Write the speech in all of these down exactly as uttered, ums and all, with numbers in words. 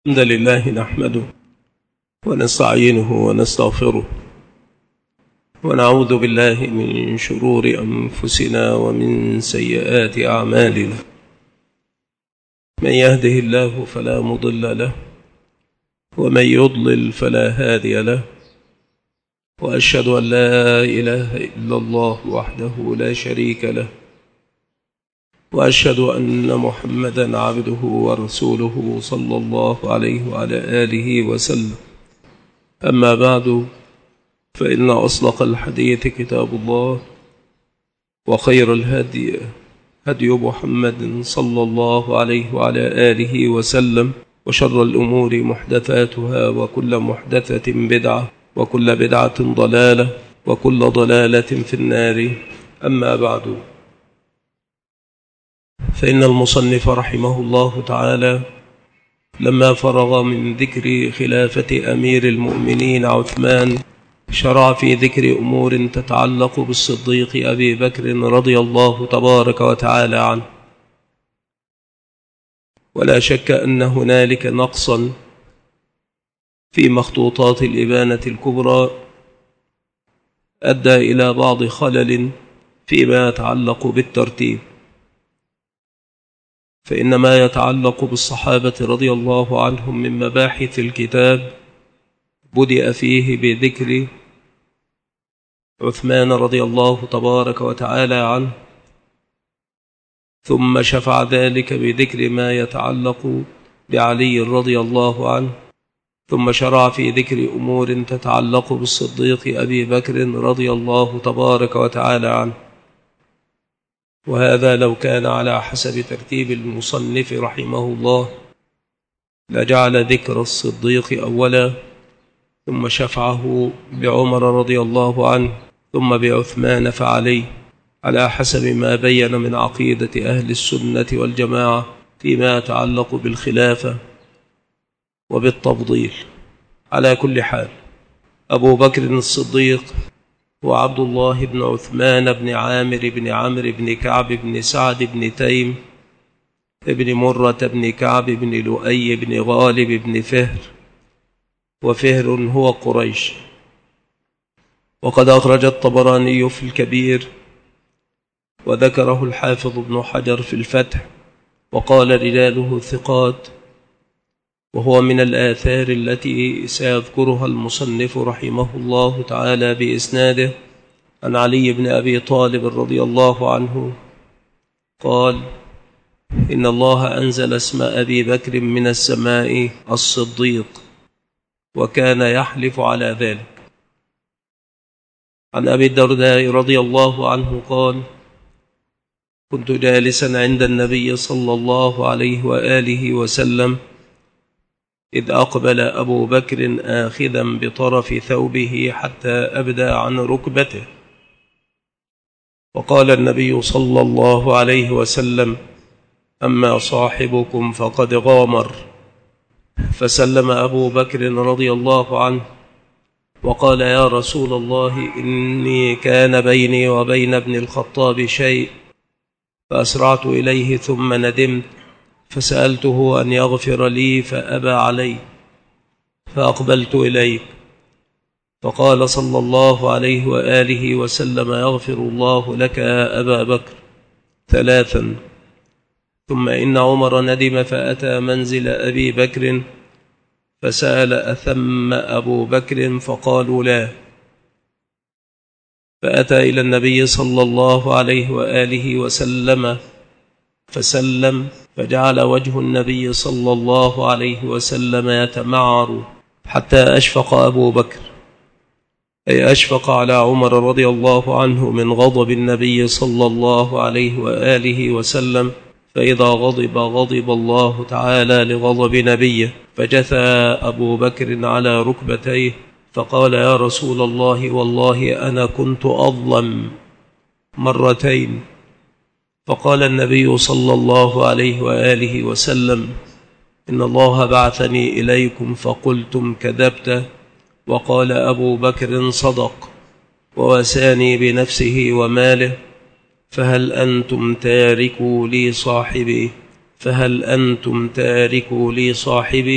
الحمد لله نحمده ونستعينه ونستغفره ونعوذ بالله من شرور أنفسنا ومن سيئات أعمالنا. من يهده الله فلا مضل له ومن يضلل فلا هادي له، وأشهد أن لا إله إلا الله وحده لا شريك له، وأشهد أن محمدا عبده ورسوله صلى الله عليه وعلى آله وسلم. أما بعد، فإن أصدق الحديث كتاب الله، وخير الهدي هدي محمد صلى الله عليه وعلى آله وسلم، وشر الأمور محدثاتها، وكل محدثة بدعة، وكل بدعة ضلالة، وكل ضلالة في النار. أما بعد، فإن المصنف رحمه الله تعالى لما فرغ من ذكر خلافة أمير المؤمنين عثمان شرع في ذكر أمور تتعلق بالصديق أبي بكر رضي الله تبارك وتعالى عنه. ولا شك أن هنالك نقصا في مخطوطات الإبانة الكبرى أدى إلى بعض خلل فيما يتعلق بالترتيب، فإن ما يتعلق بالصحابة رضي الله عنهم من مباحث الكتاب بدأ فيه بذكر عثمان رضي الله تبارك وتعالى عنه، ثم شفع ذلك بذكر ما يتعلق بعلي رضي الله عنه، ثم شرع في ذكر أمور تتعلق بالصديق أبي بكر رضي الله تبارك وتعالى عنه. وهذا لو كان على حسب ترتيب المصنف رحمه الله لجعل ذكر الصديق أولا، ثم شفعه بعمر رضي الله عنه، ثم بعثمان فعلي، على حسب ما بين من عقيدة أهل السنة والجماعة فيما يتعلق بالخلافة وبالتفضيل. على كل حال، أبو بكر الصديق وعبد الله بن عثمان بن عامر بن عمرو بن كعب بن سعد بن تيم بن مرة بن كعب بن لؤي بن غالب بن فهر، وفهر هو قريش. وقد أخرج الطبراني في الكبير، وذكره الحافظ ابن حجر في الفتح، وقال رجاله ثقات، وهو من الآثار التي سيذكرها المصنف رحمه الله تعالى بإسناده عن علي بن أبي طالب رضي الله عنه قال: إن الله أنزل اسم أبي بكر من السماء الصديق، وكان يحلف على ذلك. عن أبي الدرداء رضي الله عنه قال: كنت جالسا عند النبي صلى الله عليه وآله وسلم إذ أقبل أبو بكر آخذا بطرف ثوبه حتى أبدى عن ركبته، وقال النبي صلى الله عليه وسلم: أما صاحبكم فقد غامر. فسلم أبو بكر رضي الله عنه وقال: يا رسول الله، إني كان بيني وبين ابن الخطاب شيء، فأسرعت إليه ثم ندمت، فسألته أن يغفر لي فأبى علي، فأقبلت إليك، فقال صلى الله عليه وآله وسلم: يغفر الله لك يا أبا بكر ثلاثا. ثم إن عمر ندم فأتى منزل أبي بكر فسأل: أثم أبو بكر؟ فقالوا لا. فأتى إلى النبي صلى الله عليه وآله وسلم فسلم، فجعل وجه النبي صلى الله عليه وسلم يتمعر حتى أشفق أبو بكر، أي أشفق على عمر رضي الله عنه من غضب النبي صلى الله عليه وآله وسلم، فإذا غضب غضب الله تعالى لغضب نبيه، فجثى أبو بكر على ركبتيه فقال: يا رسول الله، والله أنا كنت أظلم مرتين. فقال النبي صلى الله عليه وآله وسلم: إن الله بعثني إليكم فقلتم كذبت، وقال أبو بكر صدق، ووساني بنفسه وماله، فهل أنتم تاركوا لي صاحبي فهل أنتم تاركوا لي صاحبي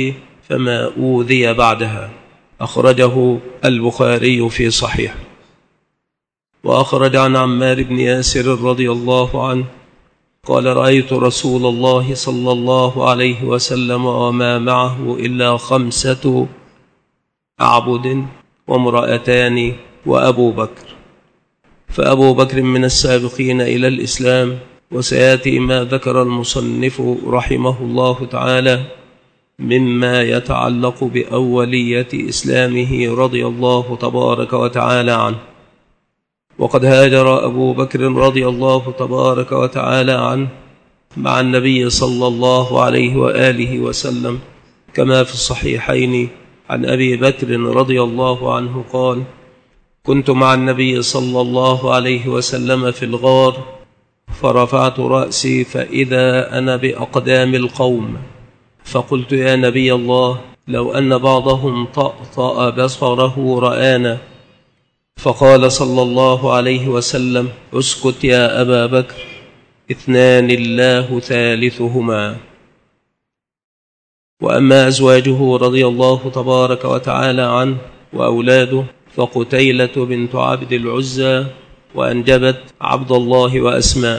فما أوذي بعدها. أخرجه البخاري في صحيح. وأخرج عن عمار بن ياسر رضي الله عنه قال: رأيت رسول الله صلى الله عليه وسلم وما معه إلا خمسة أعبد وامرأتان وأبو بكر. فأبو بكر من السابقين إلى الإسلام، وسيأتي ما ذكر المصنف رحمه الله تعالى مما يتعلق بأولية إسلامه رضي الله تبارك وتعالى عنه. وقد هاجر أبو بكر رضي الله تبارك وتعالى عنه مع النبي صلى الله عليه وآله وسلم، كما في الصحيحين عن أبي بكر رضي الله عنه قال: كنت مع النبي صلى الله عليه وسلم في الغار، فرفعت رأسي فإذا أنا بأقدام القوم، فقلت: يا نبي الله، لو أن بعضهم طأطأ بصره رآنا. فقال صلى الله عليه وسلم: اسكت يا أبا بكر، اثنان الله ثالثهما. وأما أزواجه رضي الله تبارك وتعالى عنه وأولاده فقتيلة بنت عبد العزى، وأنجبت عبد الله وأسماء،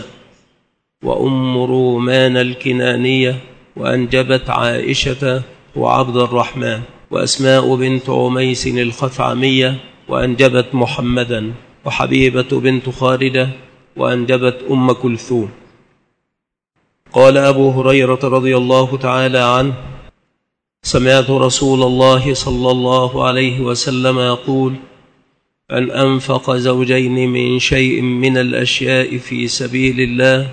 وأم رومان الكنانية، وأنجبت عائشة وعبد الرحمن، وأسماء بنت عميس الخثعمية، وأنجبت محمدا، وحبيبة بنت خالدة، وأنجبت أم كلثوم. قال أبو هريرة رضي الله تعالى عنه: سمعت رسول الله صلى الله عليه وسلم يقول: أن أنفق زوجين من شيء من الأشياء في سبيل الله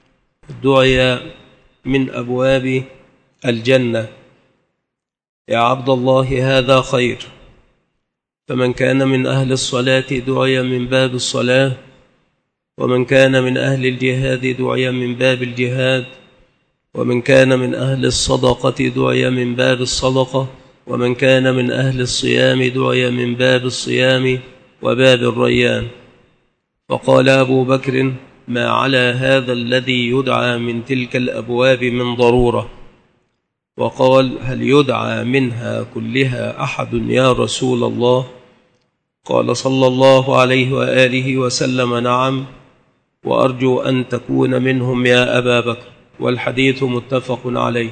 دعي من أبواب الجنة. يا عبد الله، هذا خير. فمن كان من أهل الصلاة دعي من باب الصلاة، ومن كان من أهل الجهاد دعي من باب الجهاد، ومن كان من أهل الصدقة دعي من باب الصدقة، ومن كان من أهل الصيام دعي من باب الصيام وباب الريان. فقال أبو بكر: ما على هذا الذي يدعى من تلك الأبواب من ضرورة. وقال: هل يدعى منها كلها أحد يا رسول الله؟ قال صلى الله عليه وآله وسلم: نعم، وأرجو أن تكون منهم يا أبا بكر. والحديث متفق عليه.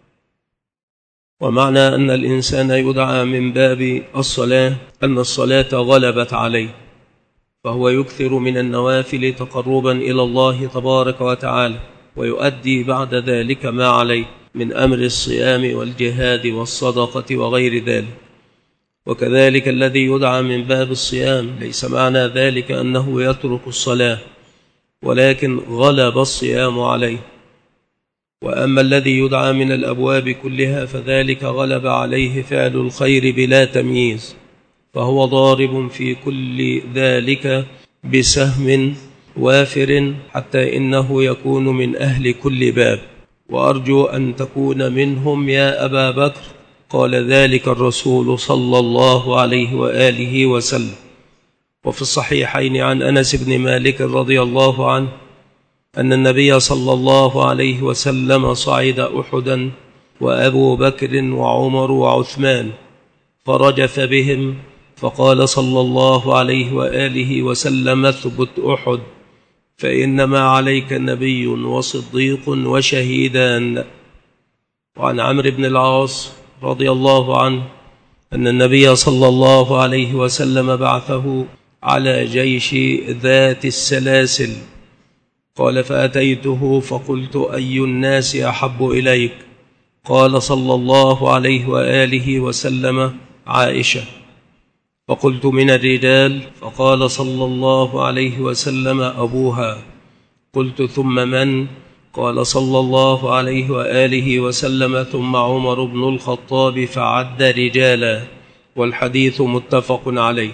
ومعنى أن الإنسان يدعى من باب الصلاة أن الصلاة غلبت عليه، فهو يكثر من النوافل تقربا إلى الله تبارك وتعالى، ويؤدي بعد ذلك ما عليه من أمر الصيام والجهاد والصدقة وغير ذلك. وكذلك الذي يدعى من باب الصيام ليس معنى ذلك أنه يترك الصلاة، ولكن غلب الصيام عليه. وأما الذي يدعى من الأبواب كلها فذلك غلب عليه فعل الخير بلا تمييز، فهو ضارب في كل ذلك بسهم وافر حتى إنه يكون من أهل كل باب. وأرجو أن تكون منهم يا أبا بكر. قال ذلك الرسول صلى الله عليه وآله وسلم. وفي الصحيحين عن أنس بن مالك رضي الله عنه أن النبي صلى الله عليه وسلم صعد أحدا وأبو بكر وعمر وعثمان، فرجف بهم، فقال صلى الله عليه وآله وسلم: اثبت أحد، فإنما عليك نبي وصديق وشهيدان. وعن عمرو بن العاص رضي الله عنه أن النبي صلى الله عليه وسلم بعثه على جيش ذات السلاسل. قال: فأتيته فقلت: أي الناس أحب إليك؟ قال صلى الله عليه وآله وسلم: عائشة. فقلت: من الرجال؟ فقال صلى الله عليه وسلم: أبوها. قلت: ثم من؟ قال صلى الله عليه وآله وسلم: ثم عمر بن الخطاب، فعد رجالا. والحديث متفق عليه.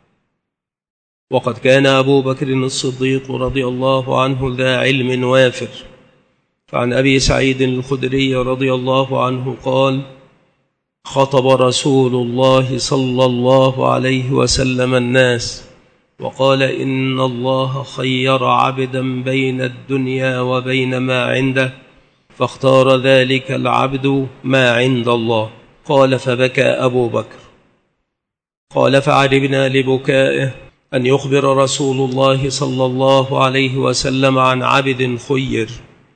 وقد كان أبو بكر الصديق رضي الله عنه ذا علم وافر. فعن أبي سعيد الخدري رضي الله عنه قال: خطب رسول الله صلى الله عليه وسلم الناس وقال: إن الله خير عبدا بين الدنيا وبين ما عنده، فاختار ذلك العبد ما عند الله. قال: فبكى أبو بكر. قال: فعجبنا لبكائه أن يخبر رسول الله صلى الله عليه وسلم عن عبد خير،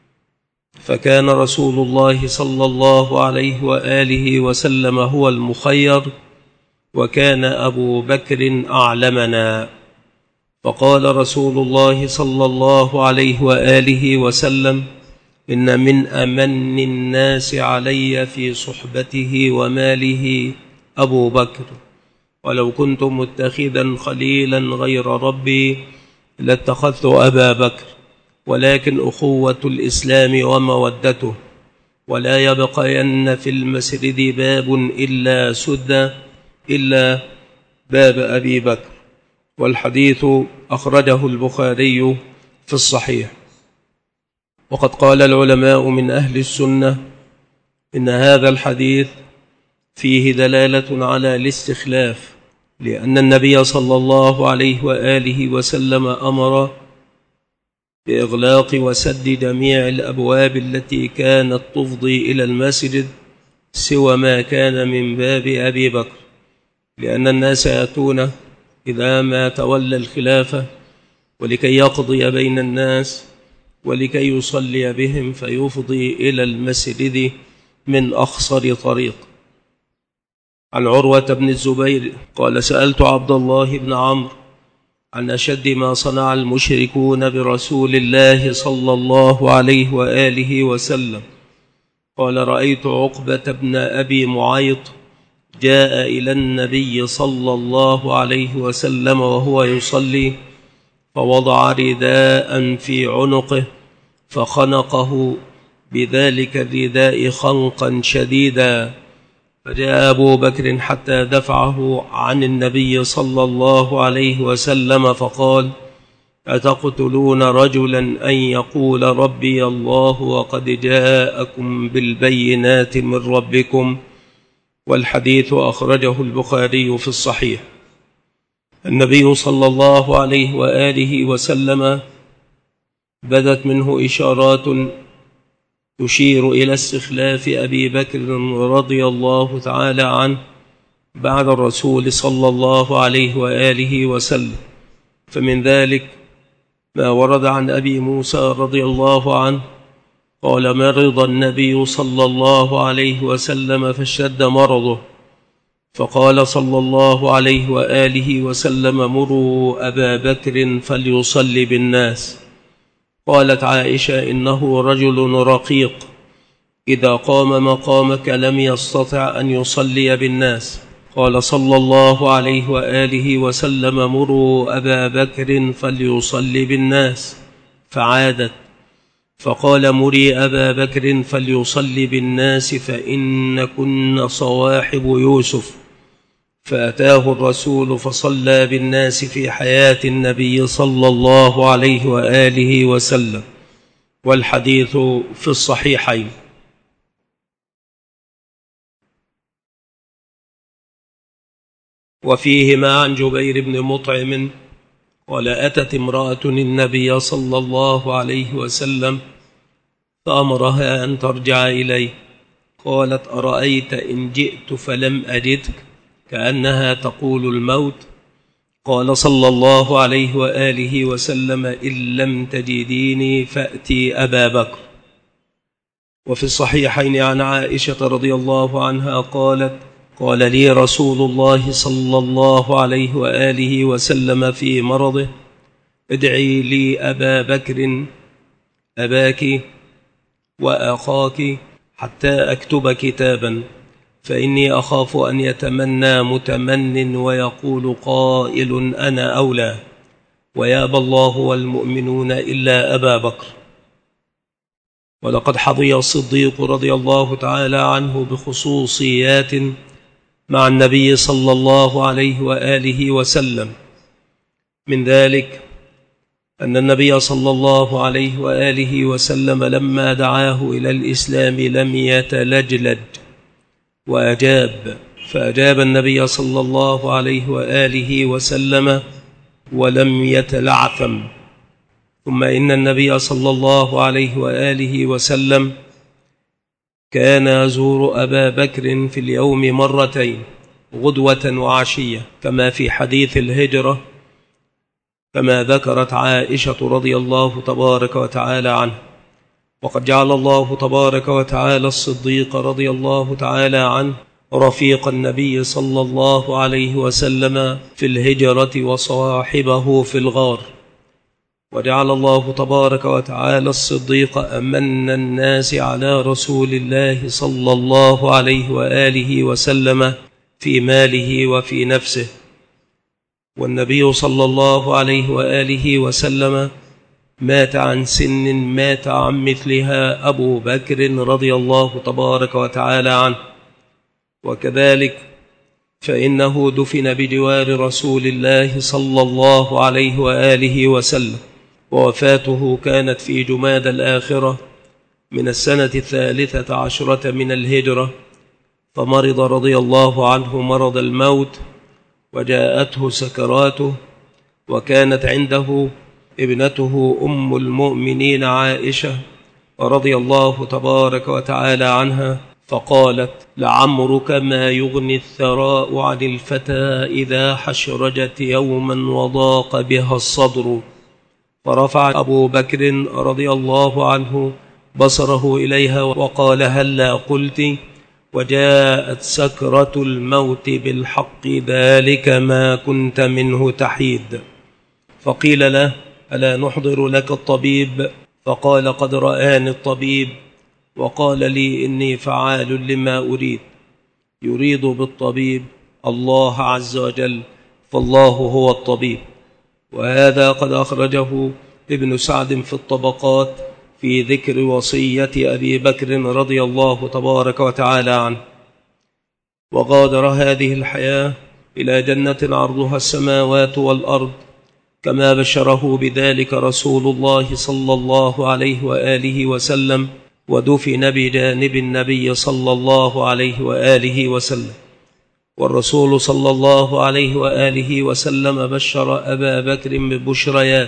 فكان رسول الله صلى الله عليه وآله وسلم هو المخير، وكان أبو بكر أعلمنا. فقال رسول الله صلى الله عليه وآله وسلم: إن من أمن الناس علي في صحبته وماله أبو بكر، ولو كنت متخذا خليلا غير ربي لاتخذت أبا بكر، ولكن أخوة الإسلام ومودته، ولا يبقين في المسجد باب إلا سد إلا باب أبي بكر. والحديث أخرجه البخاري في الصحيح. وقد قال العلماء من أهل السنة إن هذا الحديث فيه دلالة على الاستخلاف، لأن النبي صلى الله عليه وآله وسلم أمر بإغلاق وسد جميع الأبواب التي كانت تفضي إلى المسجد سوى ما كان من باب أبي بكر، لأن الناس يأتون إذا ما تولى الخلافة ولكي يقضي بين الناس ولكي يصلي بهم فيفضي إلى المسجد من أخصر طريق. عن عروة بن الزبير قال: سألت عبد الله بن عمرو عن أشد ما صنع المشركون برسول الله صلى الله عليه وآله وسلم. قال: رأيت عقبة بن أبي معيط جاء إلى النبي صلى الله عليه وسلم وهو يصلي، فوضع رداء في عنقه فخنقه بذلك الرداء خنقا شديدا، فجاء أبو بكر حتى دفعه عن النبي صلى الله عليه وسلم فقال: أتقتلون رجلا أن يقول ربي الله وقد جاءكم بالبينات من ربكم؟ والحديث أخرجه البخاري في الصحيح. النبي صلى الله عليه وآله وسلم بدت منه إشارات تشير إلى استخلاف أبي بكر رضي الله تعالى عنه بعد الرسول صلى الله عليه وآله وسلم. فمن ذلك ما ورد عن أبي موسى رضي الله عنه قال: مرض النبي صلى الله عليه وسلم فاشتد مرضه، فقال صلى الله عليه وآله وسلم: مروا أبا بكر فليصلي بالناس. قالت عائشة: إنه رجل رقيق، إذا قام مقامك لم يستطع أن يصلي بالناس. قال صلى الله عليه وآله وسلم: مروا أبا بكر فليصلي بالناس، فعادت، فقال: مري أبا بكر فليصلي بالناس فإن كن صواحب يوسف. فأتاه الرسول فصلى بالناس في حياة النبي صلى الله عليه وآله وسلم. والحديث في الصحيحين. وفيهما عن جبير بن مطعم قال: أتت امرأة النبي صلى الله عليه وسلم فأمرها أن ترجع إليه. قالت: أرأيت إن جئت فلم أجدك؟ كأنها تقول الموت. قال صلى الله عليه وآله وسلم: إن لم تجديني فأتي أبا بكر. وفي الصحيحين عن عائشة رضي الله عنها قالت: قال لي رسول الله صلى الله عليه وآله وسلم في مرضه: ادعي لي أبا بكر أباك وأخاك حتى أكتب كتابا، فإني أخاف أن يتمنى متمن ويقول قائل أنا أولى، ويابى الله والمؤمنون إلا أبا بكر. ولقد حظي الصديق رضي الله تعالى عنه بخصوصيات مع النبي صلى الله عليه وآله وسلم. من ذلك أن النبي صلى الله عليه وآله وسلم لما دعاه إلى الإسلام لم يتلجلج وأجاب، فأجاب النبي صلى الله عليه وآله وسلم ولم يتلعثم. ثم إن النبي صلى الله عليه وآله وسلم كان يزور أبا بكر في اليوم مرتين غدوة وعشية كما في حديث الهجرة، كما ذكرت عائشة رضي الله تبارك وتعالى عنها. وقد جعل الله تبارك وتعالى الصديق رضي الله تعالى عنه رفيق النبي صلى الله عليه وسلم في الهجرة وصاحبه في الغار، وجعل الله تبارك وتعالى الصديق أمن الناس على رسول الله صلى الله عليه وآله وسلم في ماله وفي نفسه. والنبي صلى الله عليه وآله وسلم مات عن سن مات عن مثلها أبو بكر رضي الله تبارك وتعالى عنه، وكذلك فإنه دفن بجوار رسول الله صلى الله عليه وآله وسلم، ووفاته كانت في جمادى الآخرة من السنة الثالثة عشرة من الهجرة، فمرض رضي الله عنه مرض الموت وجاءته سكراته، وكانت عنده ابنته أم المؤمنين عائشة رضي الله تبارك وتعالى عنها، فقالت: لعمرك ما يغني الثراء عن الفتى إذا حشرجت يوما وضاق بها الصدر. فرفع أبو بكر رضي الله عنه بصره إليها وقال: هلا قلت؟ وجاءت سكرة الموت بالحق، ذلك ما كنت منه تحيد. فقيل له: ألا نحضر لك الطبيب؟ فقال: قد رآني الطبيب وقال لي إني فعال لما أريد. يريد بالطبيب الله عز وجل، فالله هو الطبيب. وهذا قد أخرجه ابن سعد في الطبقات في ذكر وصية أبي بكر رضي الله تبارك وتعالى عنه. وغادر هذه الحياة إلى جنة عرضها السماوات والأرض، كما بشره بذلك رسول الله صلى الله عليه وآله وسلم، ودفن بجانب النبي صلى الله عليه وآله وسلم. والرسول صلى الله عليه وآله وسلم بشر أبا بكر ببشريات.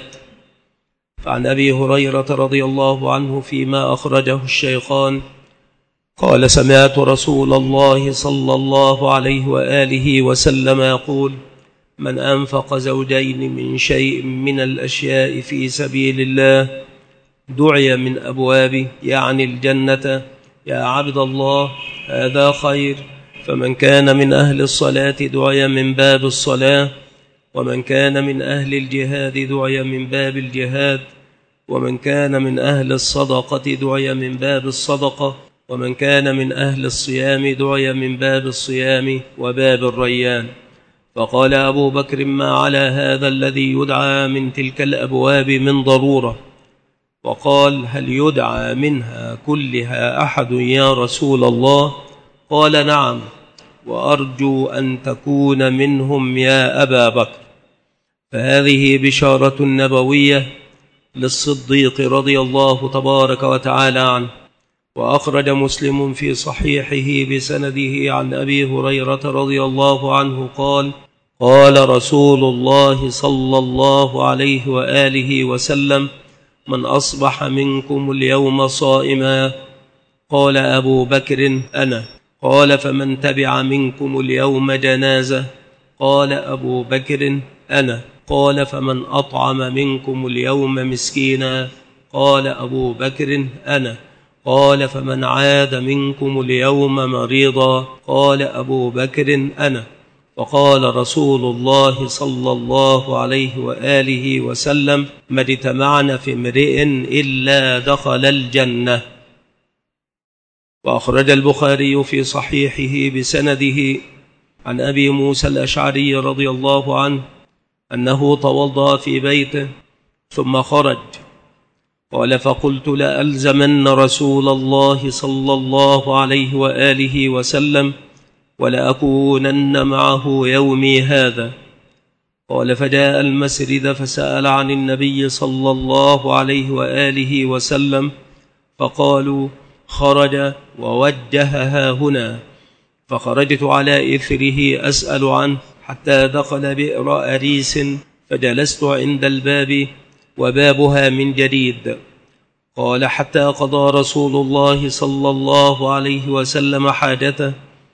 فعن أبي هريرة رضي الله عنه فيما أخرجه الشيخان قال: سمعت رسول الله صلى الله عليه وآله وسلم يقول: من أنفق زوجين من شيء من الأشياء في سبيل الله دعي من أبواب يعني الجنة يا عبد الله هذا خير. فمن كان من أهل الصلاة دعي من باب الصلاة، ومن كان من أهل الجهاد دعي من باب الجهاد، ومن كان من أهل الصدقة دعي من باب الصدقة، ومن كان من أهل الصيام دعي من باب الصيام وباب الريان. فقال أبو بكر: ما على هذا الذي يدعى من تلك الأبواب من ضرورة؟ وقال: هل يدعى منها كلها أحد يا رسول الله؟ قال: نعم، وأرجو أن تكون منهم يا أبا بكر. فهذه بشارة نبوية للصديق رضي الله تبارك وتعالى عنه. وأخرج مسلم في صحيحه بسنده عن أبي هريرة رضي الله عنه قال: قال رسول الله صلى الله عليه وآله وسلم: من أصبح منكم اليوم صائما؟ قال أبو بكر: أنا. قال: فمن تبع منكم اليوم جنازة؟ قال أبو بكر: أنا. قال: فمن أطعم منكم اليوم مسكينا؟ قال أبو بكر: أنا. قال: فمن عاد منكم اليوم مريضا؟ قال أبو بكر: أنا. فقال رسول الله صلى الله عليه وآله وسلم: ما اجتمعنا في امرئ إلا دخل الجنة. وأخرج البخاري في صحيحه بسنده عن أبي موسى الأشعري رضي الله عنه أنه توضأ في بيته ثم خرج. قال: فقلت لألزمن رسول الله صلى الله عليه وآله وسلم ولأكونن معه يومي هذا. قال: فجاء المسجد فسأل عن النبي صلى الله عليه وآله وسلم، فقالوا: خرج ووجهها هنا. فخرجت على إثره أسأل عنه حتى دخل بئر أريس، فجلست عند الباب وبابها من جديد. قال: حتى قضى رسول الله صلى الله عليه وسلم حاجته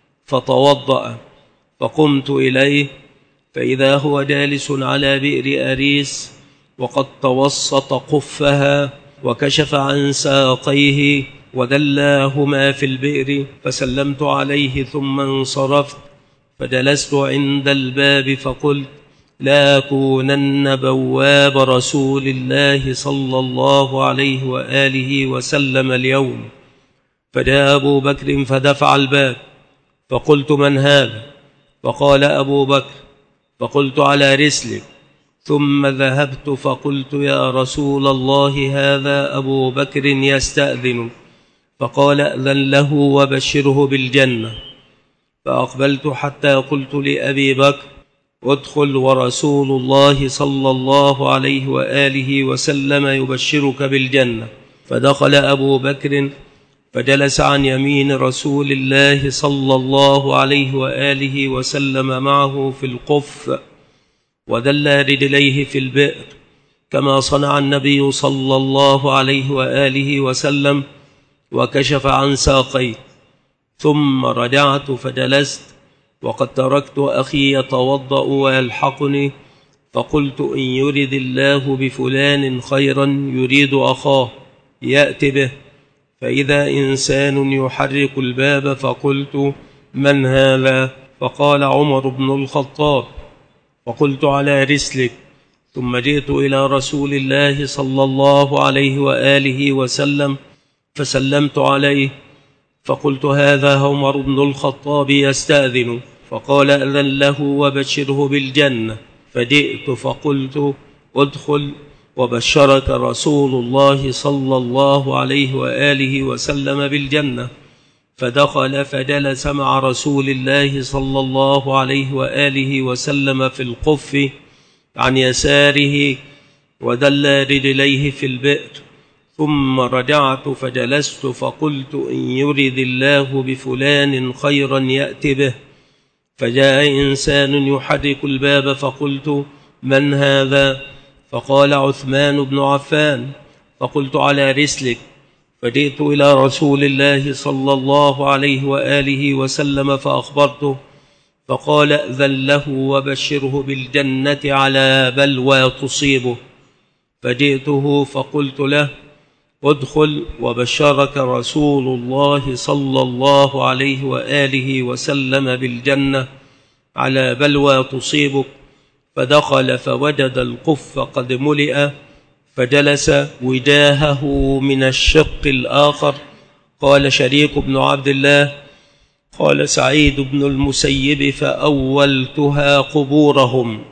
فتوضأ، فقمت إليه فإذا هو جالس على بئر أريس وقد توسط قفها وكشف عن ساقيه ودلاهما في البئر، فسلمت عليه ثم انصرفت، فجلست عند الباب فقلت: لا أكونن بواب رسول الله صلى الله عليه وآله وسلم اليوم. فجاء أبو بكر فدفع الباب، فقلت: من هذا؟ فقال: أبو بكر. فقلت: على رسلك. ثم ذهبت فقلت: يا رسول الله، هذا أبو بكر يستأذن. فقال: أذن له وبشره بالجنة. فأقبلت حتى قلت لأبي بكر: ادخل ورسول الله صلى الله عليه وآله وسلم يبشرك بالجنة. فدخل أبو بكر فجلس عن يمين رسول الله صلى الله عليه وآله وسلم معه في القف، ودل رجليه في البئر كما صنع النبي صلى الله عليه وآله وسلم، وكشف عن ساقيه. ثم رجعت فجلست وقد تركت أخي يتوضأ ويلحقني، فقلت: إن يرد الله بفلان خيرا يريد أخاه يأتي به. فإذا إنسان يحرك الباب، فقلت: من هذا؟ فقال: عمر بن الخطاب. فقلت: على رسلك. ثم جئت إلى رسول الله صلى الله عليه وآله وسلم فسلمت عليه، فقلت: هذا عمر بن الخطاب يستأذن. فقال: أذن له وبشره بالجنة. فجئت فقلت: ادخل وبشرك رسول الله صلى الله عليه وآله وسلم بالجنة. فدخل فجلس مع رسول الله صلى الله عليه وآله وسلم في القف عن يساره، ودل رجليه في البئر. ثم رجعت فجلست فقلت: إن يرد الله بفلان خيرا يأتي به. فجاء إنسان يحرك الباب، فقلت: من هذا؟ فقال: عثمان بن عفان. فقلت: على رسلك. فجئت إلى رسول الله صلى الله عليه وآله وسلم فأخبرته، فقال: أذن له وبشره بالجنة على بلوى تصيبه. فجئته فقلت له: ادخل وبشرك رسول الله صلى الله عليه وآله وسلم بالجنة على بلوى تصيبك. فدخل فوجد القف قد ملئ، فجلس وجاهه من الشق الآخر. قال شريك بن عبد الله: قال سعيد بن المسيب: فأولتها قبورهم،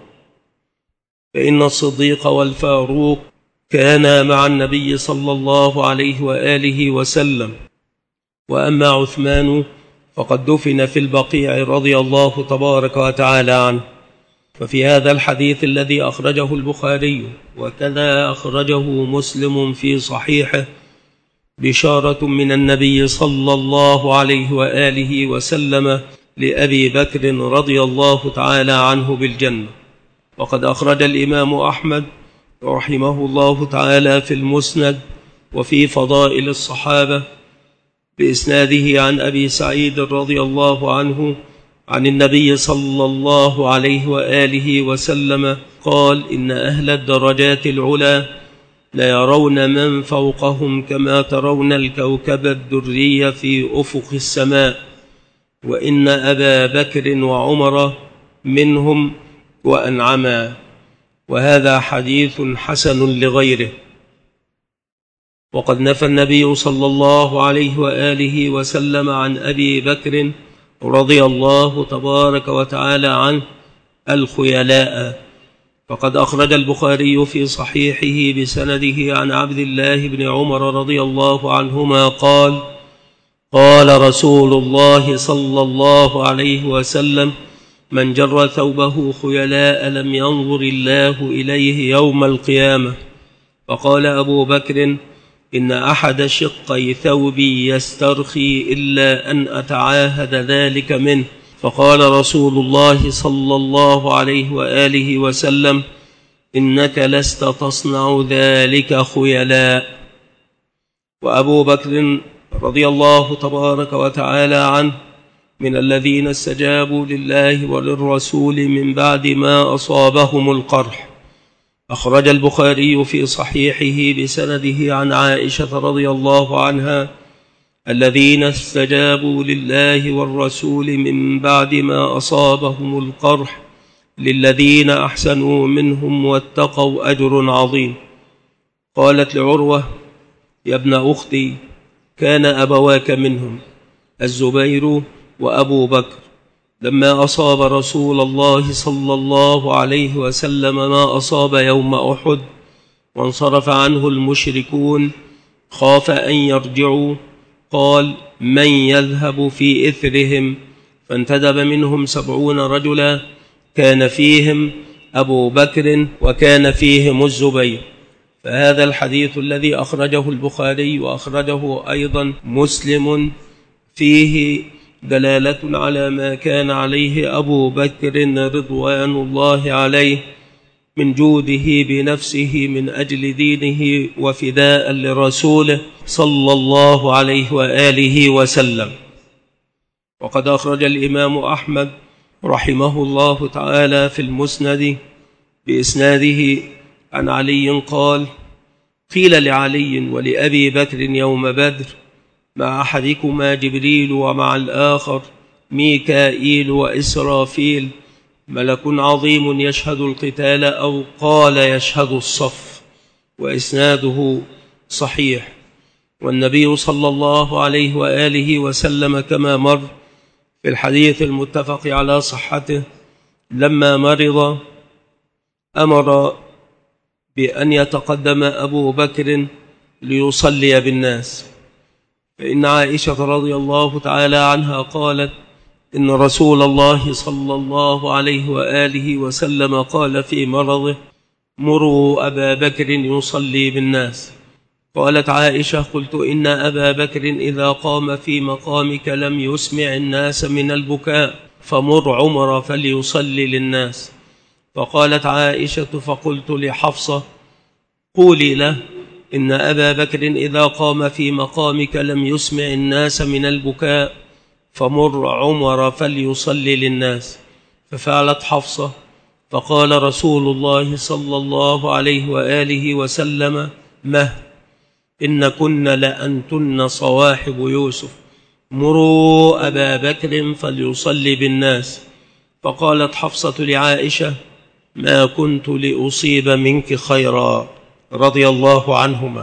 فإن الصديق والفاروق كانا مع النبي صلى الله عليه وآله وسلم، وأما عثمان فقد دفن في البقيع رضي الله تبارك وتعالى عنه. ففي هذا الحديث الذي أخرجه البخاري وكذا أخرجه مسلم في صحيحه بشارة من النبي صلى الله عليه وآله وسلم لأبي بكر رضي الله تعالى عنه بالجنة. وقد أخرج الإمام أحمد رحمه الله تعالى في المسند وفي فضائل الصحابة بإسناده عن أبي سعيد رضي الله عنه عن النبي صلى الله عليه وآله وسلم قال: إن أهل الدرجات العلا لا يرون من فوقهم كما ترون الكوكب الدري في أفق السماء، وإن أبا بكر وعمر منهم وأنعما. وهذا حديث حسن لغيره. وقد نفى النبي صلى الله عليه وآله وسلم عن أبي بكر رضي الله تبارك وتعالى عنه الخيلاء. فقد أخرج البخاري في صحيحه بسنده عن عبد الله بن عمر رضي الله عنهما قال: قال رسول الله صلى الله عليه وسلم: من جر ثوبه خيلاء لم ينظر الله إليه يوم القيامة. فقال أبو بكر: إن أحد شقي ثوبي يسترخي إلا أن أتعاهد ذلك منه. فقال رسول الله صلى الله عليه وآله وسلم: إنك لست تصنع ذلك خيلاء. وأبو بكر رضي الله تبارك وتعالى عنه من الذين استجابوا لله وللرسول من بعد ما أصابهم القرح. أخرج البخاري في صحيحه بسنده عن عائشة رضي الله عنها: الذين استجابوا لله والرسول من بعد ما أصابهم القرح للذين أحسنوا منهم واتقوا أجر عظيم. قالت لعروة: يا ابن أختي، كان أبواك منهم الزبير وأبو بكر لما أصاب رسول الله صلى الله عليه وسلم ما أصاب يوم أحد وانصرف عنه المشركون خاف أن يرجعوا، قال: من يذهب في إثرهم؟ فانتدب منهم سبعون رجلا، كان فيهم أبو بكر وكان فيهم الزبير. فهذا الحديث الذي أخرجه البخاري وأخرجه أيضا مسلم فيه دلالة على ما كان عليه أبو بكر رضوان الله عليه من جوده بنفسه من أجل دينه وفداء لرسوله صلى الله عليه وآله وسلم. وقد أخرج الإمام أحمد رحمه الله تعالى في المسند بإسناده عن علي قال: قيل لعلي ولأبي بكر يوم بدر: مع أحدكما جبريل ومع الآخر ميكائيل وإسرافيل، ملك عظيم يشهد القتال، أو قال يشهد الصف. وإسناده صحيح. والنبي صلى الله عليه وآله وسلم كما مر في الحديث المتفق على صحته لما مرض أمر بأن يتقدم أبو بكر ليصلي بالناس. فإن عائشة رضي الله تعالى عنها قالت: إن رسول الله صلى الله عليه وآله وسلم قال في مرضه: مروا أبا بكر يصلي بالناس. قالت عائشة: قلت إن أبا بكر إذا قام في مقامك لم يسمع الناس من البكاء، فمر عمر فليصلي للناس. فقالت عائشة: فقلت لحفصة: قولي له إن أبا بكر إذا قام في مقامك لم يسمع الناس من البكاء، فمر عمر فليصلي للناس. ففعلت حفصة، فقال رسول الله صلى الله عليه وآله وسلم: مه إن كن لأنتن صواحب يوسف، مروا أبا بكر فليصلي بالناس. فقالت حفصة لعائشة: ما كنت لأصيب منك خيرا، رضي الله عنهما.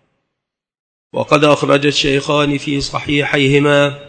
وقد أخرج الشيخان في صحيحيهما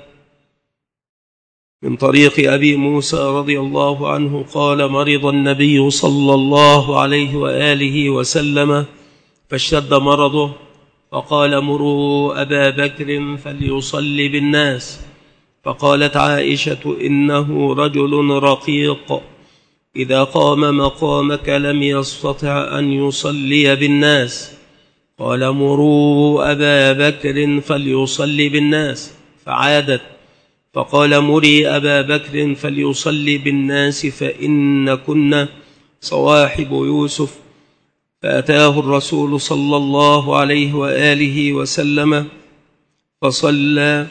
من طريق أبي موسى رضي الله عنه قال: مرض النبي صلى الله عليه وآله وسلم فاشتد مرضه، فقال: مروا أبا بكر فليصلي بالناس. فقالت عائشة: إنه رجل رقيق إذا قام مقامك لم يستطع أن يصلي بالناس. قال: مروا أبا بكر فليصلي بالناس. فعادت فقال: مري أبا بكر فليصلي بالناس فإن كنا صواحب يوسف. فأتاه الرسول صلى الله عليه وآله وسلم فصلى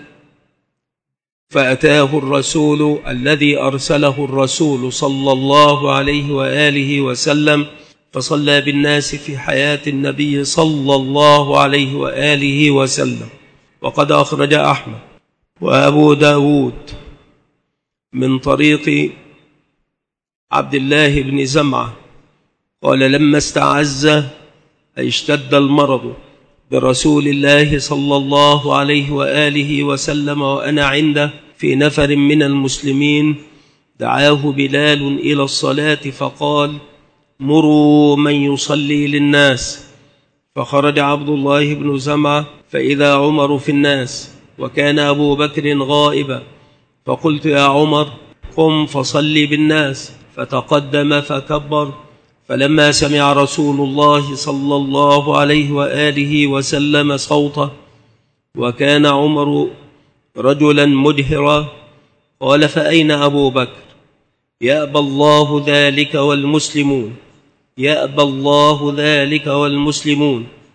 فأتاه الرسول الذي أرسله الرسول صلى الله عليه وآله وسلم فصلى بالناس في حياة النبي صلى الله عليه وآله وسلم. وقد أخرج أحمد وأبو داود من طريق عبد الله بن زمعة قال: لما استعز أي اشتد المرض برسول الله صلى الله عليه وآله وسلم وأنا عنده في نفر من المسلمين، دعاه بلال إلى الصلاة فقال: مروا من يصلي للناس. فخرج عبد الله بن زمعة فإذا عمر في الناس وكان أبو بكر غائبا، فقلت: يا عمر قم فصلي بالناس. فتقدم فكبر، فلما سمع رسول الله صلى الله عليه وآله وسلم صوته وكان عمر رجلا مدهرا قال: فأين أبو بكر؟ يأبى الله ذلك والمسلمون، يأبى الله ذلك والمسلمون.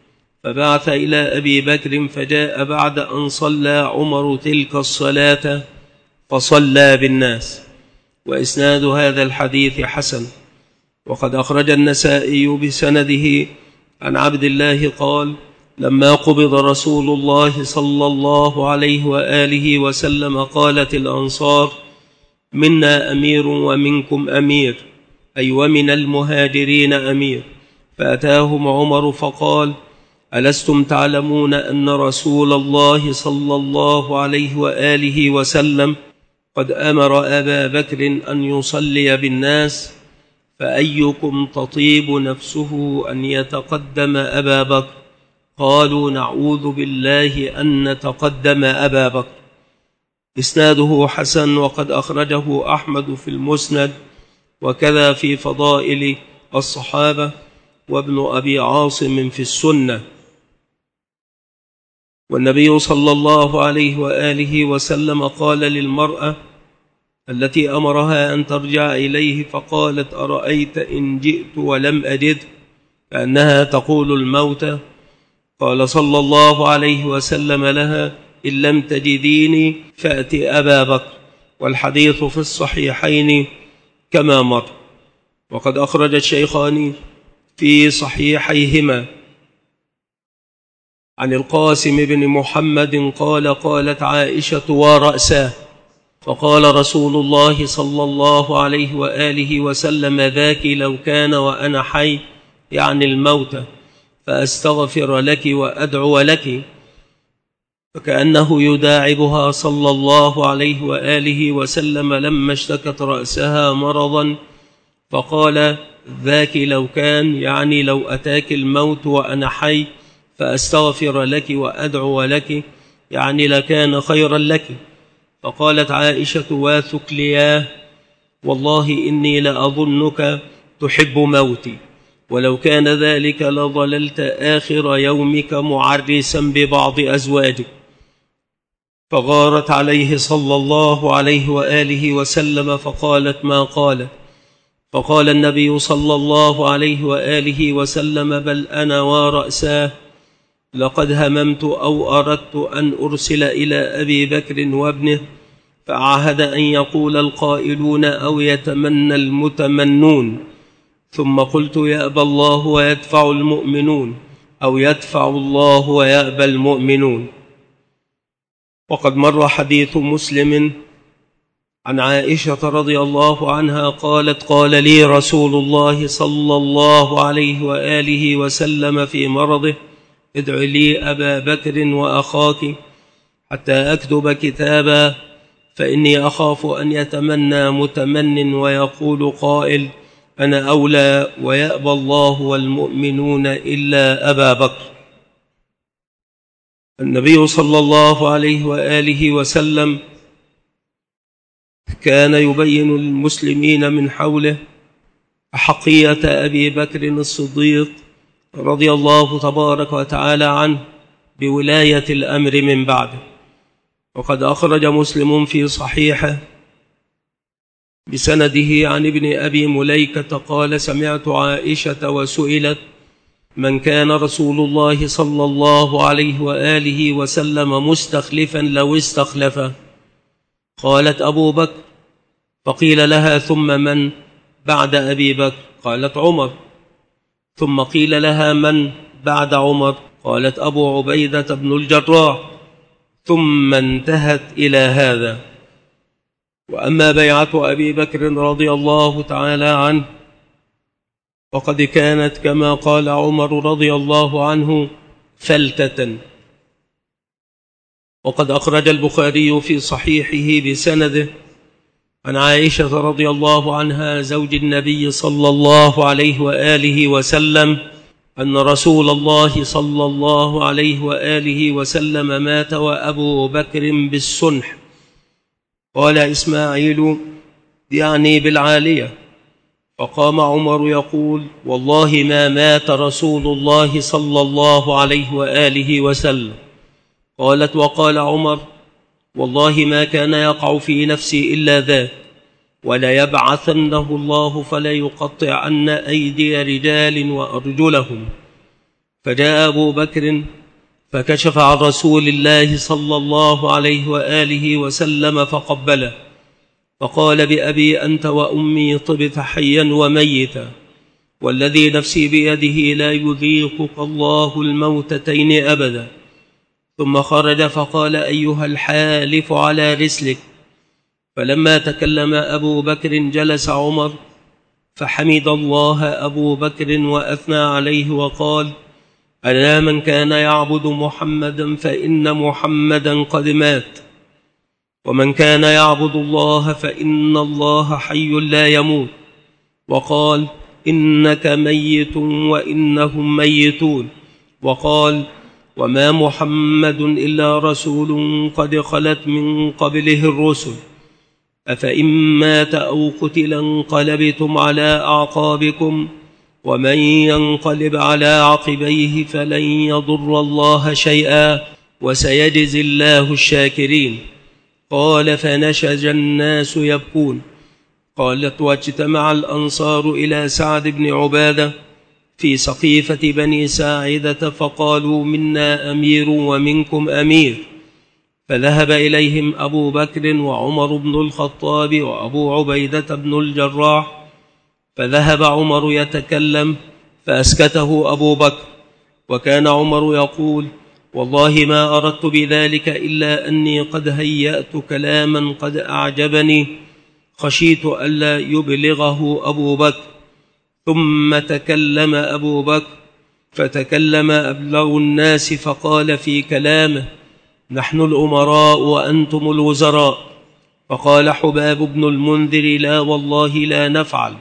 فبعث إلى أبي بكر فجاء بعد أن صلى عمر تلك الصلاة فصلى بالناس. وإسناد هذا الحديث حسن. وقد أخرج النسائي بسنده عن عبد الله قال: لما قبض رسول الله صلى الله عليه وآله وسلم قالت الأنصار: منا أمير ومنكم أمير، أي ومن المهاجرين أمير. فأتاهم عمر فقال: ألستم تعلمون أن رسول الله صلى الله عليه وآله وسلم قد أمر أبا بكر أن يصلي بالناس، فأيكم تطيب نفسه أن يتقدم أبا بكر؟ قالوا: نعوذ بالله أن نتقدم أبا بكر. إسناده حسن. وقد أخرجه أحمد في المسند، وكذا في فضائل الصحابة، وابن أبي عاصم في السنة. والنبي صلى الله عليه وآله وسلم قال للمرأة التي أمرها أن ترجع إليه فقالت: أرأيت إن جئت ولم أجد؟ كأنها تقول الموت. قال صلى الله عليه وسلم لها: إن لم تجديني فأت أبا بكر. والحديث في الصحيحين كما مر. وقد أخرج الشيخان في صحيحيهما عن القاسم بن محمد قال: قالت عائشة: ورأساه. فقال رسول الله صلى الله عليه وآله وسلم: ذاك لو كان وأنا حي، يعني الموت، فأستغفر لك وأدعو لك. فكأنه يداعبها صلى الله عليه وآله وسلم لما اشتكت رأسها مرضا، فقال: ذاك لو كان، يعني لو أتاك الموت وأنا حي، فأستغفر لك وأدعو لك، يعني لكان خيرا لك. فقالت عائشة: واثكلياه، والله إني لأظنك تحب موتي، ولو كان ذلك لظللت آخر يومك معرسا ببعض أزواجك. فغارت عليه صلى الله عليه وآله وسلم فقالت ما قال. فقال النبي صلى الله عليه وآله وسلم: بل أنا ورأساه، لقد هممت أو أردت أن أرسل إلى أبي بكر وابنه فعهد أن يقول القائلون أو يتمنى المتمنون، ثم قلت: يأبى الله ويدفع المؤمنون، أو يدفع الله ويأبى المؤمنون. وقد مر حديث مسلم عن عائشة رضي الله عنها قالت: قال لي رسول الله صلى الله عليه وآله وسلم في مرضه: ادع لي أبا بكر وأخاك حتى أكتب كتابا، فإني أخاف أن يتمنى متمن ويقول قائل: أنا أولى ويأبى الله والمؤمنون إلا أبا بكر. النبي صلى الله عليه وآله وسلم كان يبين للمسلمين من حوله أحقية أبي بكر الصديق رضي الله تبارك وتعالى عنه بولاية الأمر من بعده. وقد أخرج مسلم في صحيحه بسنده عن ابن أبي مليكة قال: سمعت عائشة وسئلت: من كان رسول الله صلى الله عليه وآله وسلم مستخلفا لو استخلفه؟ قالت: أبو بكر. فقيل لها: ثم من بعد أبي بكر؟ قالت: عمر. ثم قيل لها: من بعد عمر؟ قالت: أبو عبيدة بن الجراح. ثم انتهت إلى هذا. وأما بيعة أبي بكر رضي الله تعالى عنه وقد كانت كما قال عمر رضي الله عنه فلتة. وقد أخرج البخاري في صحيحه بسنده عن عائشة رضي الله عنها زوج النبي صلى الله عليه وآله وسلم أن رسول الله صلى الله عليه وآله وسلم مات وأبو بكر بالسنح. قال إسماعيل: يعني بالعالية. فقام عمر يقول: والله ما مات رسول الله صلى الله عليه وآله وسلم. قالت: وقال عمر: والله ما كان يقع في نفسي إلا ذاك، ولا يبعثنه الله فلا يقطعن أيدي رجال وأرجلهم. فجاء أبو بكر فكشف عن رسول الله صلى الله عليه وآله وسلم فقبله، فقال: بأبي أنت وأمي طبت حيا وميتا، والذي نفسي بيده لا يذيقك الله الموتتين أبدا. ثم خرج فقال: أيها الحالف على رسلك. فلما تكلم أبو بكر جلس عمر، فحمد الله أبو بكر وأثنى عليه وقال: ألا من كان يعبد محمدا فإن محمدا قد مات، ومن كان يعبد الله فإن الله حي لا يموت. وقال: إنك ميت وإنهم ميتون. وقال: وما محمد إلا رسول قد خلت من قبله الرسل، أفإن مات أو قتل انقلبتم على أعقابكم، ومن ينقلب على عقبيه فلن يضر الله شيئا وسيجزي الله الشاكرين. قال: فنشج الناس يبكون. قالت: واجتمع الأنصار إلى سعد بن عبادة في سقيفة بني ساعدة فقالوا: منا أمير ومنكم أمير. فذهب إليهم أبو بكر وعمر بن الخطاب وأبو عبيدة بن الجراح، فذهب عمر يتكلم فأسكته أبو بكر، وكان عمر يقول: والله ما أردت بذلك إلا أني قد هيأت كلاما قد أعجبني، خشيت ألا يبلغه أبو بكر. ثم تكلم أبو بكر فتكلم أبلغ الناس فقال في كلامه: نحن الأمراء وأنتم الوزراء. فقال حباب بن المنذر: لا والله لا نفعل،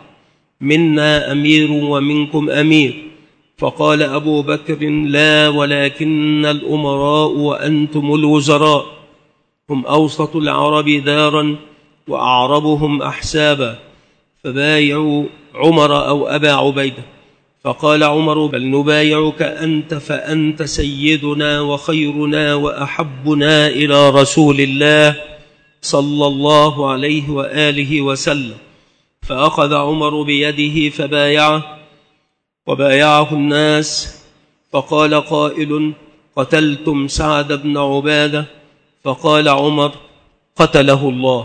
منا أمير ومنكم أمير. فقال أبو بكر: لا ولكن الأمراء وأنتم الوزراء، هم أوسط العرب دارا وأعربهم أحسابا. فبايعوا عمر أو أبا عبيدة. فقال عمر: بل نبايعك أنت، فأنت سيدنا وخيرنا وأحبنا إلى رسول الله صلى الله عليه وآله وسلم. فأخذ عمر بيده فبايعه، وبايعه الناس. فقال قائل: قتلتم سعد بن عبادة؟ فقال عمر: قتله الله.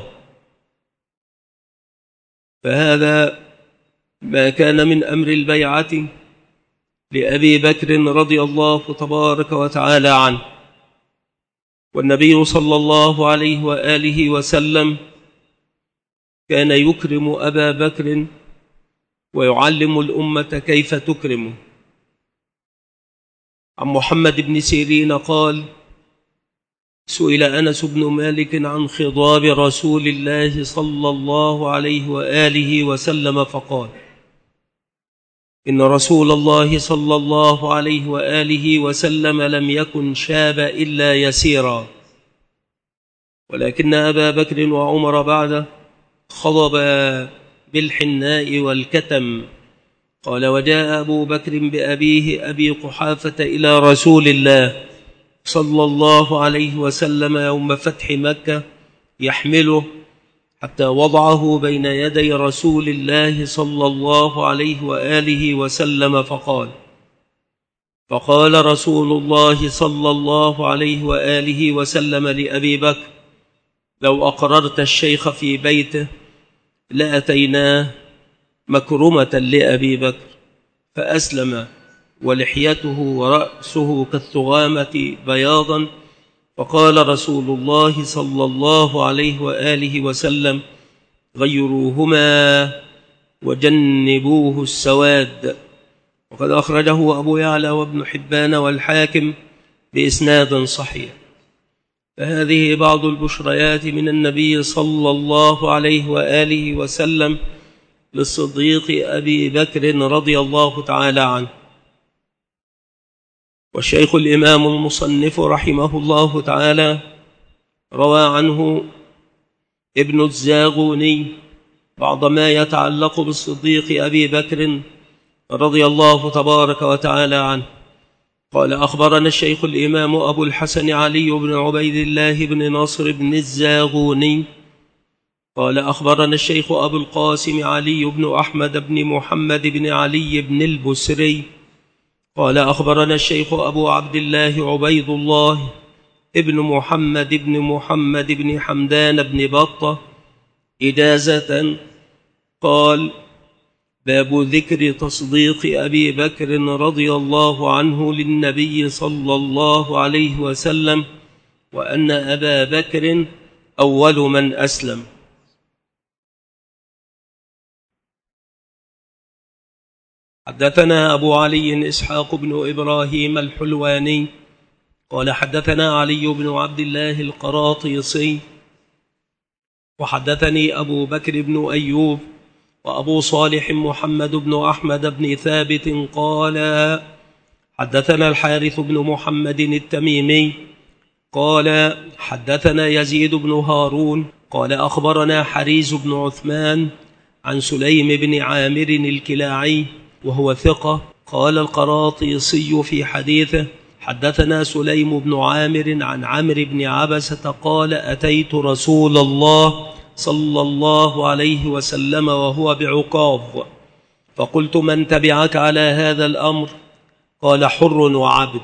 فهذا ما كان من أمر البيعة لأبي بكر رضي الله تبارك وتعالى عنه. والنبي صلى الله عليه وآله وسلم كان يكرم أبا بكر ويعلم الأمة كيف تكرمه. عن محمد بن سيرين قال: سئل أنس بن مالك عن خضاب رسول الله صلى الله عليه وآله وسلم فقال: إن رسول الله صلى الله عليه وآله وسلم لم يكن شاب إلا يسيرا، ولكن أبا بكر وعمر بعده خضبا بالحناء والكتم. قال: وجاء أبو بكر بأبيه أبي قحافة إلى رسول الله صلى الله عليه وسلم يوم فتح مكة يحمله، حتى وضعه بين يدي رسول الله صلى الله عليه وآله وسلم فقال: فقال رسول الله صلى الله عليه وآله وسلم لأبي بكر: لو أقررت الشيخ في بيته لأتيناه. مكرمة لأبي بكر، فأسلم ولحيته ورأسه كالثغامة بياضا. فقال رسول الله صلى الله عليه وآله وسلم: غيروهما وجنبوه السواد. وقد أخرجه أبو يعلى وابن حبان والحاكم بإسناد صحيح. فهذه بعض البشريات من النبي صلى الله عليه وآله وسلم للصديق أبي بكر رضي الله تعالى عنه. والشيخ الإمام المصنف رحمه الله تعالى روى عنه ابن الزاغوني بعض ما يتعلق بالصديق أبي بكر رضي الله تبارك وتعالى عنه. قال: أخبرنا الشيخ الإمام أبو الحسن علي بن عبيد الله بن نصر بن الزاغوني قال: أخبرنا الشيخ أبو القاسم علي بن أحمد بن محمد بن علي بن البسري قال أخبرنا الشيخ أبو عبد الله عبيد الله ابن محمد بن محمد بن حمدان بن بطة إجازة قال: باب ذكر تصديق أبي بكر رضي الله عنه للنبي صلى الله عليه وسلم، وأن أبا بكر أول من أسلم. حدثنا أبو علي إسحاق بن إبراهيم الحلواني قال حدثنا علي بن عبد الله القراطيسي وحدثني أبو بكر بن أيوب وأبو صالح محمد بن أحمد بن ثابت قال حدثنا الحارث بن محمد التميمي قال حدثنا يزيد بن هارون قال أخبرنا حريز بن عثمان عن سليم بن عامر الكلاعي وهو ثقة. قال القراطيسي في حديثه: حدثنا سليم بن عامر عن عمرو بن عبسة قال: أتيت رسول الله صلى الله عليه وسلم وهو بعكاظ، فقلت: من تبعك على هذا الأمر؟ قال: حر وعبد،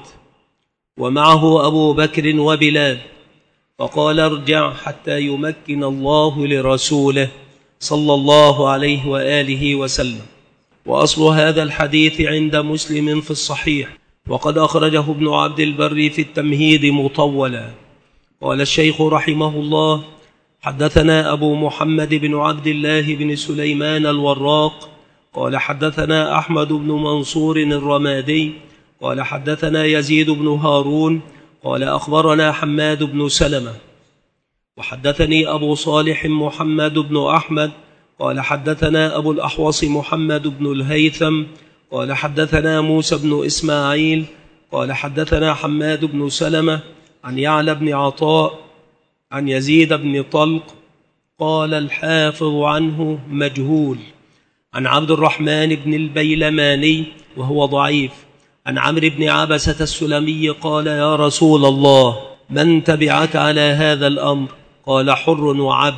ومعه أبو بكر وبلال. فقال: ارجع حتى يمكن الله لرسوله صلى الله عليه وآله وسلم. وأصل هذا الحديث عند مسلم في الصحيح، وقد أخرجه ابن عبد البر في التمهيد مطولا. قال الشيخ رحمه الله: حدثنا أبو محمد بن عبد الله بن سليمان الوراق قال حدثنا أحمد بن منصور الرمادي قال حدثنا يزيد بن هارون قال أخبرنا حماد بن سلمة وحدثني أبو صالح محمد بن أحمد قال حدثنا أبو الأحوص محمد بن الهيثم قال حدثنا موسى بن إسماعيل قال حدثنا حماد بن سلمة عن يعلى بن عطاء عن يزيد بن طلق قال الحافظ عنه مجهول، عن عبد الرحمن بن البيلماني وهو ضعيف، عن عمرو بن عبسة السلمي قال: يا رسول الله، من تبعك على هذا الأمر؟ قال: حر وعبد،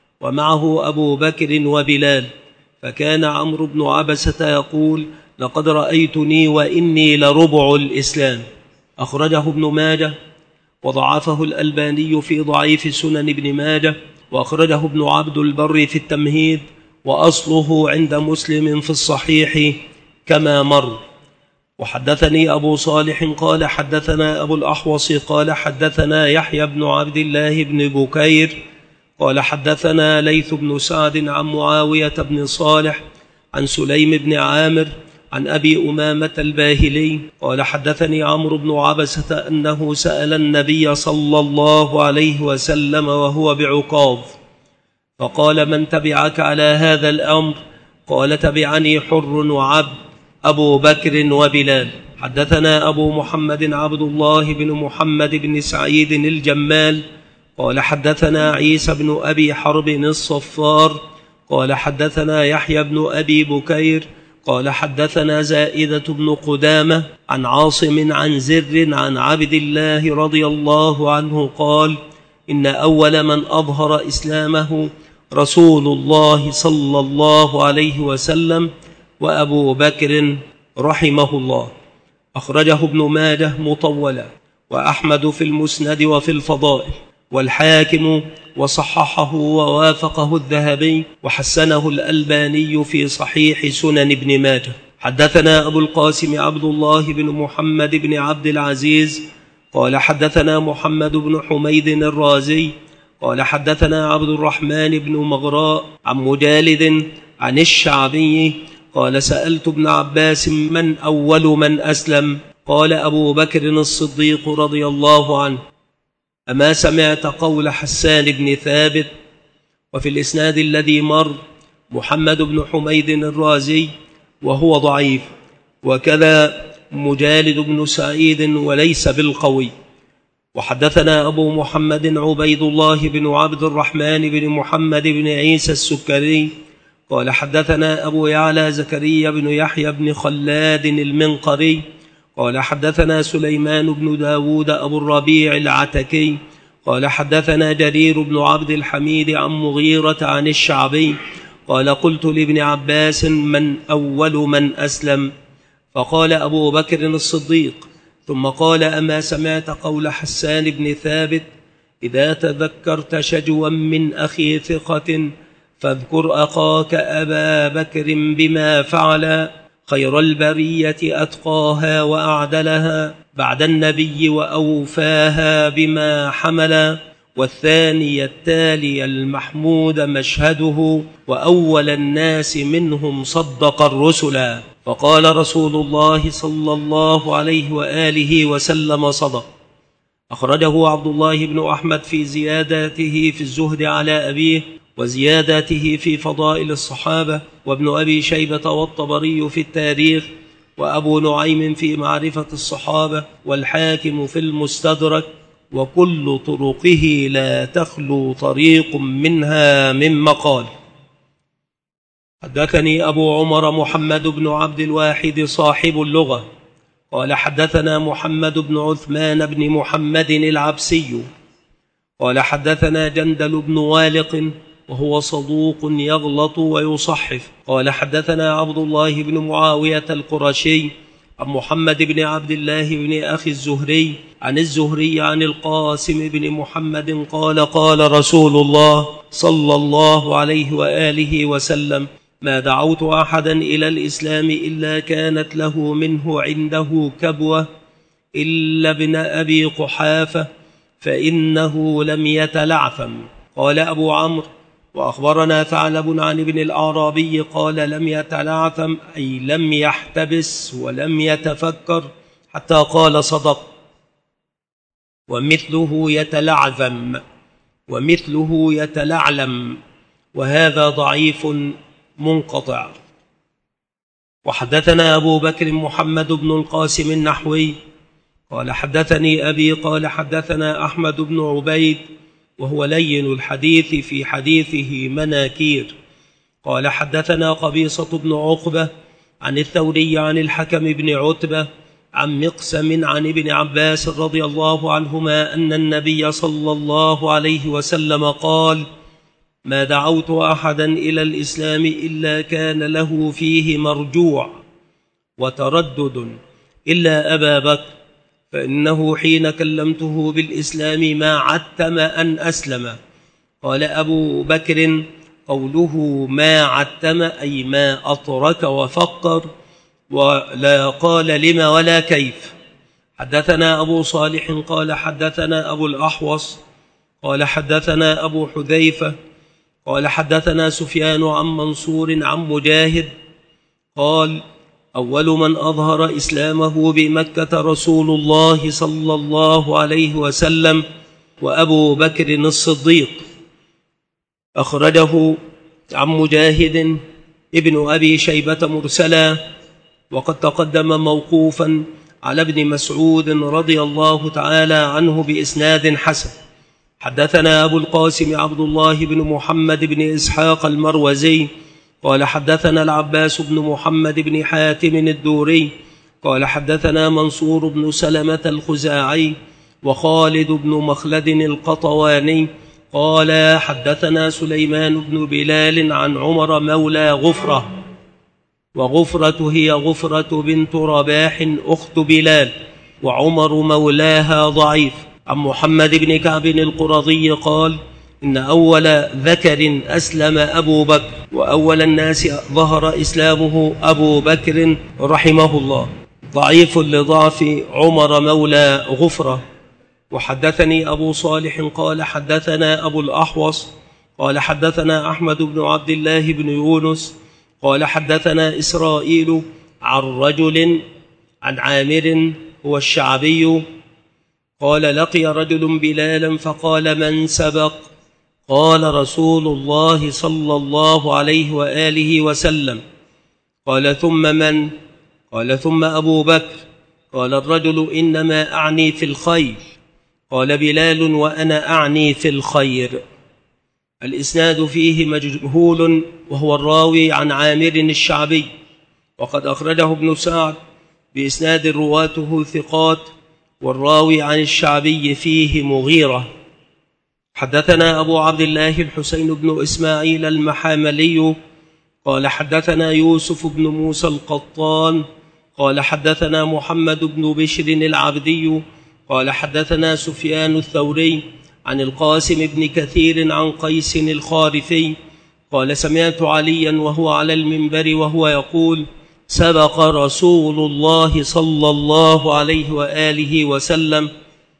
ومعه أبو بكر وبلال. فكان عمرو بن عبسة يقول: لقد رأيتني وإني لربع الإسلام. أخرجه ابن ماجه وضعفه الألباني في ضعيف سنن ابن ماجه، وأخرجه ابن عبد البر في التمهيد، وأصله عند مسلم في الصحيح كما مر. وحدثني أبو صالح قال حدثنا أبو الأحوص قال حدثنا يحيى بن عبد الله بن بكير قال حدثنا ليث بن سعد عن معاوية بن صالح عن سليم بن عامر عن أبي أمامة الباهلي قال حدثني عمرو بن عبسة أنه سأل النبي صلى الله عليه وسلم وهو بعكاظ، فقال: من تبعك على هذا الأمر؟ قال: تبعني حر وعبد، أبو بكر وبلال. حدثنا أبو محمد عبد الله بن محمد بن سعيد الجمال قال حدثنا عيسى بن أبي حرب الصفار قال حدثنا يحيى بن أبي بكير قال حدثنا زائدة بن قدامة عن عاصم عن زر عن عبد الله رضي الله عنه قال: إن أول من أظهر إسلامه رسول الله صلى الله عليه وسلم وأبو بكر رحمه الله. أخرجه ابن ماجه مطولا، وأحمد في المسند وفي الفضائل، والحاكم وصححه ووافقه الذهبي، وحسنه الألباني في صحيح سنن ابن ماجه. حدثنا أبو القاسم عبد الله بن محمد بن عبد العزيز قال حدثنا محمد بن حميد الرازي قال حدثنا عبد الرحمن بن مغراء عن مجالد عن الشعبي قال: سألت ابن عباس: من أول من أسلم؟ قال: أبو بكر الصديق رضي الله عنه. أما سمعت قول حسان بن ثابت؟ وفي الإسناد الذي مر محمد بن حميد الرازي وهو ضعيف، وكذا مجالد بن سعيد وليس بالقوي. وحدثنا أبو محمد عبيد الله بن عبد الرحمن بن محمد بن عيسى السكري قال حدثنا أبو يعلى زكريا بن يحيى بن خلاد المنقري قال حدثنا سليمان بن داود أبو الربيع العتكي قال حدثنا جرير بن عبد الحميد عن مغيرة عن الشعبي قال: قلت لابن عباس: من أول من أسلم؟ فقال أبو بكر الصديق ثم قال أما سمعت قول حسان بن ثابت إذا تذكرت شجوا من أخي ثقة فاذكر أخاك أبا بكر بما فعل خير البرية أتقاها وأعدلها بعد النبي وأوفاها بما حمل والثاني التالي المحمود مشهده وأول الناس منهم صدق الرسل. فقال رسول الله صلى الله عليه وآله وسلم صدق. أخرجه عبد الله بن أحمد في زياداته في الزهد على أبيه وزياداته في فضائل الصحابة، وابن أبي شيبة والطبري في التاريخ، وأبو نعيم في معرفة الصحابة، والحاكم في المستدرك، وكل طرقه لا تخلو طريق منها من مقال. حدثني أبو عمر محمد بن عبد الواحد صاحب اللغة قال حدثنا محمد بن عثمان بن محمد العبسي قال حدثنا جندل بن والق وهو صدوق يغلط ويصحف قال حدثنا عبد الله بن معاوية القرشي عن محمد بن عبد الله بن أخي الزهري عن الزهري عن القاسم بن محمد قال قال رسول الله صلى الله عليه وآله وسلم ما دعوت أحدا إلى الإسلام إلا كانت له منه عنده كبوة إلا ابن أبي قحافة فإنه لم يتلعثم. قال أبو عمرو وأخبرنا ثعلب عن ابن الأعرابي قال لم يتلعثم أي لم يحتبس ولم يتفكر حتى قال صدق، ومثله يتلعثم ومثله يتلعلم، وهذا ضعيف منقطع. وحدثنا أبو بكر محمد بن القاسم النحوي قال حدثني أبي قال حدثنا أحمد بن عبيد وهو لين الحديث في حديثه مناكير قال حدثنا قبيصة بن عقبة عن الثوري عن الحكم بن عتبة عن مقسم عن ابن عباس رضي الله عنهما أن النبي صلى الله عليه وسلم قال ما دعوت أحدا إلى الإسلام إلا كان له فيه مرجوع وتردد إلا أبا بكر فإنه حين كلمته بالإسلام ما عتم أن أسلم. قال أبو بكر قوله ما عتم أي ما أطرك وفكر ولا قال لما ولا كيف. حدثنا أبو صالح قال حدثنا أبو الأحوص قال حدثنا أبو حذيفة قال حدثنا سفيان عن منصور عن مجاهد قال أول من أظهر إسلامه بمكة رسول الله صلى الله عليه وسلم وأبو بكر الصديق. أخرجه عن مجاهد ابن أبي شيبة مرسلا، وقد تقدم موقوفا على ابن مسعود رضي الله تعالى عنه بإسناد حسن. حدثنا أبو القاسم عبد الله بن محمد بن إسحاق المروزي قال حدثنا العباس بن محمد بن حاتم الدوري قال حدثنا منصور بن سلمة الخزاعي وخالد بن مخلد القطواني قال حدثنا سليمان بن بلال عن عمر مولى غفرة، وغفرة هي غفرة بنت رباح أخت بلال، وعمر مولاها ضعيف. عن محمد بن كعب القرظي قال إن أول ذكر أسلم أبو بكر، وأول الناس ظهر إسلامه أبو بكر رحمه الله. ضعيف لضعف عمر مولى غفرة. وحدثني أبو صالح قال حدثنا أبو الأحوص قال حدثنا أحمد بن عبد الله بن يونس قال حدثنا إسرائيل عن رجل عن عامر هو الشعبي قال لقي رجل بلالا فقال من سبق؟ قال رسول الله صلى الله عليه وآله وسلم. قال ثم من؟ قال ثم أبو بكر. قال الرجل إنما أعني في الخير. قال بلال وأنا أعني في الخير. الإسناد فيه مجهول وهو الراوي عن عامر الشعبي، وقد أخرجه ابن سعد بإسناد رواته ثقات، والراوي عن الشعبي فيه مغيرة. حدثنا أبو عبد الله الحسين بن إسماعيل المحاملي قال حدثنا يوسف بن موسى القطان قال حدثنا محمد بن بشر العبدي قال حدثنا سفيان الثوري عن القاسم بن كثير عن قيس الخارفي قال سمعت عليا وهو على المنبر وهو يقول سبق رسول الله صلى الله عليه وآله وسلم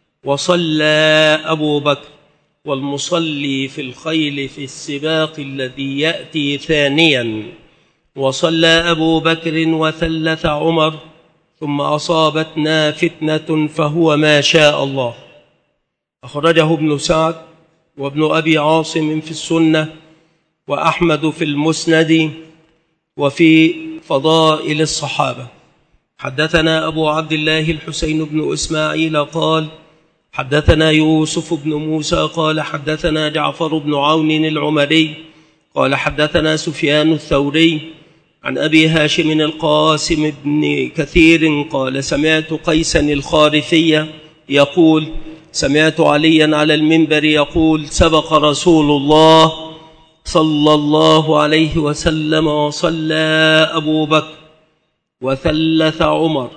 وصلى أبو بكر والمصلي في الخيل في السباق الذي يأتي ثانيا وصلى أبو بكر وثلث عمر ثم أصابتنا فتنة فهو ما شاء الله. أخرجه ابن سعد وابن أبي عاصم في السنة وأحمد في المسند وفي فضائل الصحابة. حدثنا أبو عبد الله الحسين بن إسماعيل قال حدثنا يوسف بن موسى قال حدثنا جعفر بن عون العمري قال حدثنا سفيان الثوري عن أبي هاشم القاسم بن كثير قال سمعت قيسا الخارفي يقول سمعت عليا على المنبر يقول سبق رسول الله صلى الله عليه وسلم وصلى أبو بكر وثلث عمر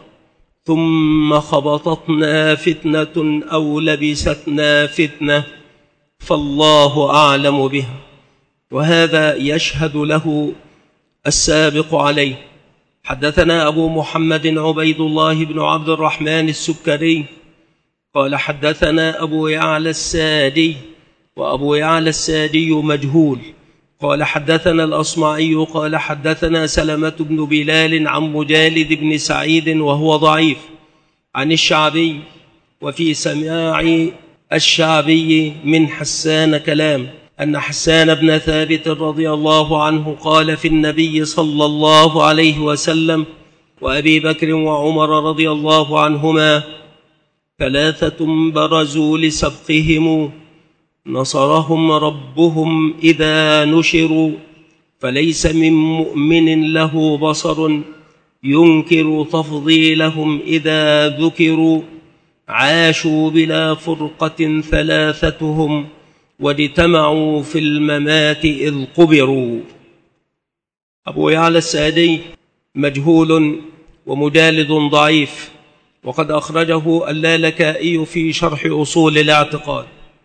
ثم خبطتنا فتنة أو لبستنا فتنة فالله أعلم بها. وهذا يشهد له السابق عليه. حدثنا أبو محمد عبيد الله بن عبد الرحمن السكري قال حدثنا أبو يعلى السادي وأبو يعلى السادي مجهول قال حدثنا الأصمعي قال حدثنا سلمة بن بلال عن مجالد بن سعيد وهو ضعيف عن الشعبي وفي سماع الشعبي من حسان كلام أن حسان بن ثابت رضي الله عنه قال في النبي صلى الله عليه وسلم وأبي بكر وعمر رضي الله عنهما ثلاثة برزوا لسبقهم نصرهم ربهم إذا نشروا فليس من مؤمن له بصر ينكر تفضيلهم إذا ذكروا عاشوا بلا فرقة ثلاثتهم واجتمعوا في الممات إذ قبروا. أبو يعلى السادي مجهول ومجالد ضعيف وقد أخرجه اللالكائي في شرح أصول الاعتقاد.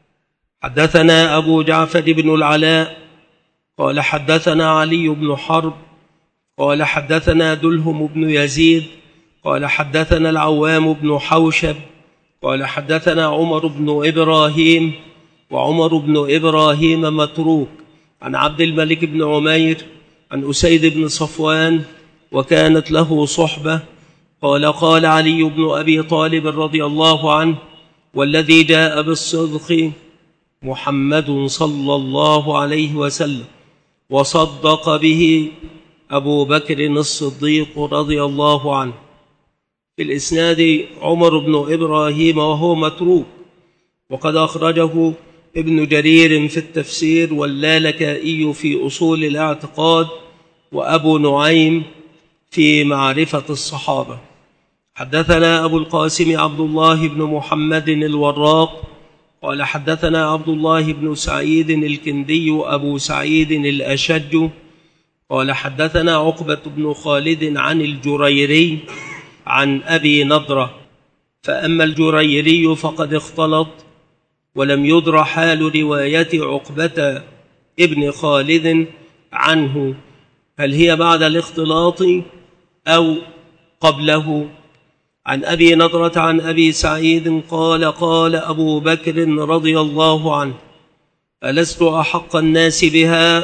حدثنا أبو جعفر بن العلاء قال حدثنا علي بن حرب قال حدثنا دلهم بن يزيد قال حدثنا العوام بن حوشب قال حدثنا عمر بن إبراهيم وعمر بن إبراهيم متروك عن عبد الملك بن عمير عن أسيد بن صفوان وكانت له صحبة قال قال علي بن أبي طالب رضي الله عنه والذي جاء بالصدق محمد صلى الله عليه وسلم وصدق به أبو بكر الصديق رضي الله عنه. في الإسناد عمر بن إبراهيم وهو متروك وقد أخرجه ابن جرير في التفسير واللالكائي في أصول الاعتقاد وأبو نعيم في معرفة الصحابة. حدثنا أبو القاسم عبد الله بن محمد الوراق قال حدثنا عبد الله بن سعيد الكندي أبو سعيد الأشج قال حدثنا عقبة بن خالد عن الجريري عن أبي نضرة فأما الجريري فقد اختلط ولم يدر حال رواية عقبة ابن خالد عنه هل هي بعد الاختلاط أو قبله. عن أبي نضرة عن أبي سعيد قال قال أبو بكر رضي الله عنه ألست أحق الناس بها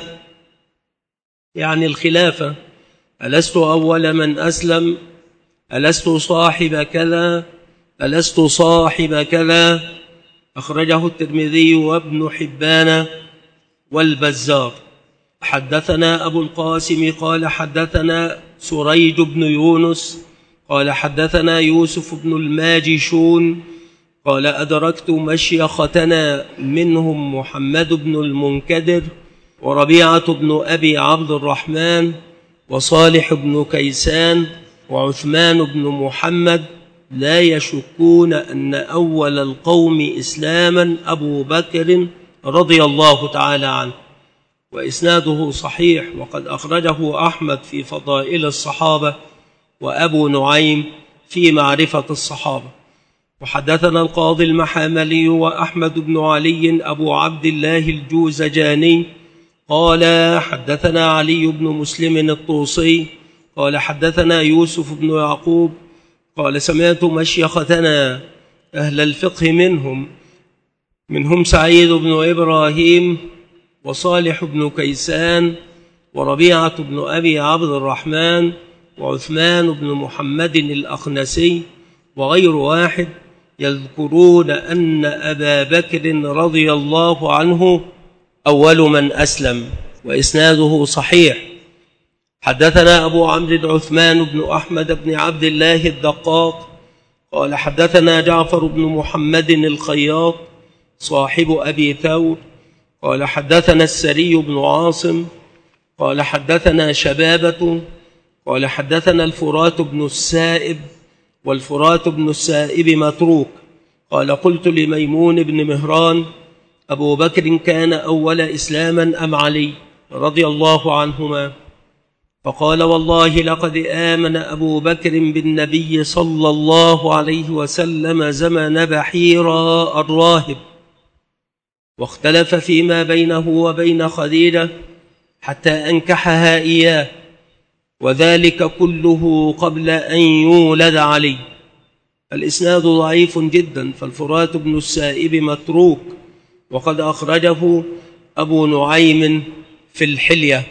يعني الخلافة ألست أول من أسلم ألست صاحب كذا ألست صاحب كذا. أخرجه الترمذي وابن حبان والبزار. حدثنا أبو القاسم قال حدثنا سريج بن يونس قال حدثنا يوسف بن الماجشون قال أدركت مشيختنا منهم محمد بن المنكدر وربيعة بن أبي عبد الرحمن وصالح بن كيسان وعثمان بن محمد لا يشكون أن أول القوم إسلاما أبو بكر رضي الله تعالى عنه. وإسناده صحيح وقد أخرجه أحمد في فضائل الصحابة وأبو نعيم في معرفة الصحابة. وحدثنا القاضي المحاملي وأحمد بن علي أبو عبد الله الجوزجاني قال حدثنا علي بن مسلم الطوسي قال حدثنا يوسف بن يعقوب قال سمعت مشيختنا أهل الفقه منهم منهم سعيد بن إبراهيم وصالح بن كيسان وربيعة بن أبي عبد الرحمن وعثمان بن محمد الأخنسي وغير واحد يذكرون أن أبا بكر رضي الله عنه أول من أسلم، وإسناده صحيح. حدثنا أبو عمرو عثمان بن أحمد بن عبد الله الدقاق قال حدثنا جعفر بن محمد الخياط صاحب أبي ثور قال حدثنا السري بن عاصم قال حدثنا شبابة قال حدثنا الفرات بن السائب والفرات بن السائب متروك قال قلت لميمون بن مهران أبو بكر كان أول إسلاما أم علي رضي الله عنهما؟ فقال والله لقد آمن أبو بكر بالنبي صلى الله عليه وسلم زمن بحيرا الراهب، واختلف فيما بينه وبين خديجة حتى أنكحها إياه، وذلك كله قبل أن يولد علي. الإسناد ضعيف جدا، فالفرات بن السائب متروك، وقد أخرجه أبو نعيم في الحلية.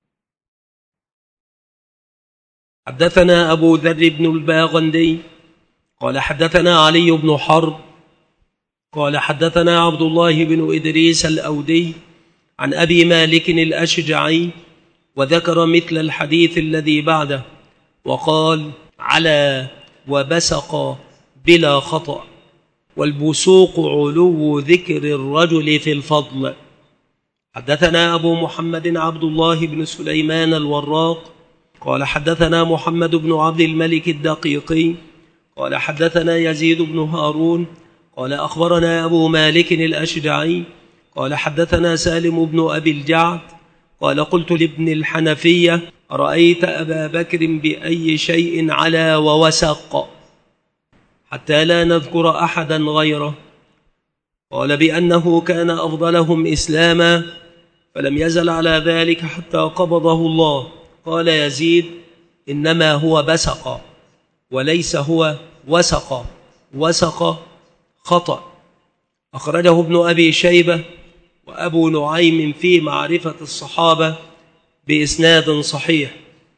حدثنا أبو ذر بن الباغندي قال حدثنا علي بن حرب قال حدثنا عبد الله بن إدريس الأودي عن أبي مالك الأشجعي وذكر مثل الحديث الذي بعده، وقال على وبسق بلا خطأ، والبسوق علو ذكر الرجل في الفضل. حدثنا أبو محمد عبد الله بن سليمان الوراق قال حدثنا محمد بن عبد الملك الدقيقي قال حدثنا يزيد بن هارون قال أخبرنا أبو مالك الأشجعي قال حدثنا سالم بن أبي الجعد قال قلت لابن الحنفية رأيت أبا بكر بأي شيء على ووسق حتى لا نذكر أحدا غيره؟ قال بأنه كان أفضلهم إسلاما، فلم يزل على ذلك حتى قبضه الله. قال يزيد إنما هو بسق وليس هو وسق، وسق خطأ. أخرجه ابن أبي شيبة وأبو نعيم في معرفة الصحابة بإسناد صحيح.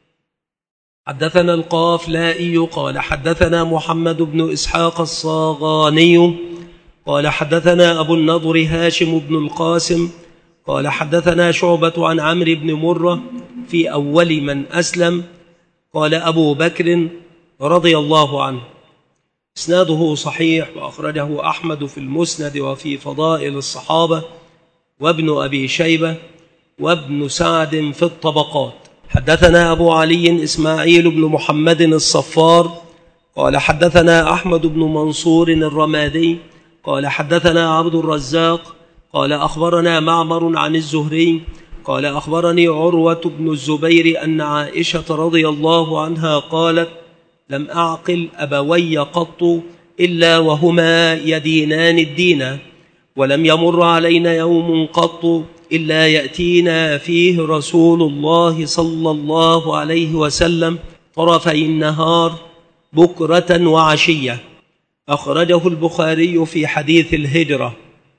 حدثنا القافلائي قال حدثنا محمد بن إسحاق الصاغاني قال حدثنا أبو النضر هاشم بن القاسم قال حدثنا شعبة عن عمرو بن مرة في أول من أسلم قال أبو بكر رضي الله عنه. إسناده صحيح، وأخرجه أحمد في المسند وفي فضائل الصحابة وابن أبي شيبة وابن سعد في الطبقات. حدثنا أبو علي إسماعيل بن محمد الصفار قال حدثنا أحمد بن منصور الرمادي قال حدثنا عبد الرزاق قال أخبرنا معمر عن الزهري قال أخبرني عروة بن الزبير أن عائشة رضي الله عنها قالت لم أعقل أبوي قط إلا وهما يدينان الدين، ولم يمر علينا يوم قط إلا يأتينا فيه رسول الله صلى الله عليه وسلم طرفي النهار بكرة وعشية. أخرجه البخاري في حديث الهجرة.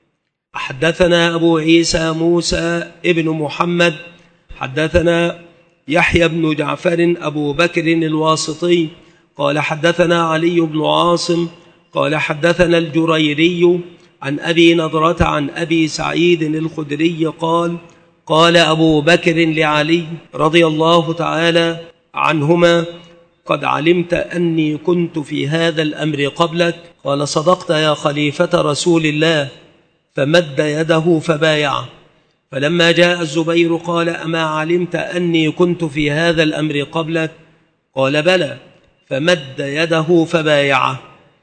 حدثنا أبو عيسى موسى ابن محمد حدثنا يحيى بن جعفر أبو بكر الواسطي قال حدثنا علي بن عاصم قال حدثنا الجريري عن أبي نضرة عن أبي سعيد الخدري قال قال أبو بكر لعلي رضي الله تعالى عنهما قد علمت أني كنت في هذا الأمر قبلك؟ قال صدقت يا خليفة رسول الله، فمد يده فبايعه. فلما جاء الزبير قال أما علمت أني كنت في هذا الأمر قبلك؟ قال بلى، فمد يده فبايعه.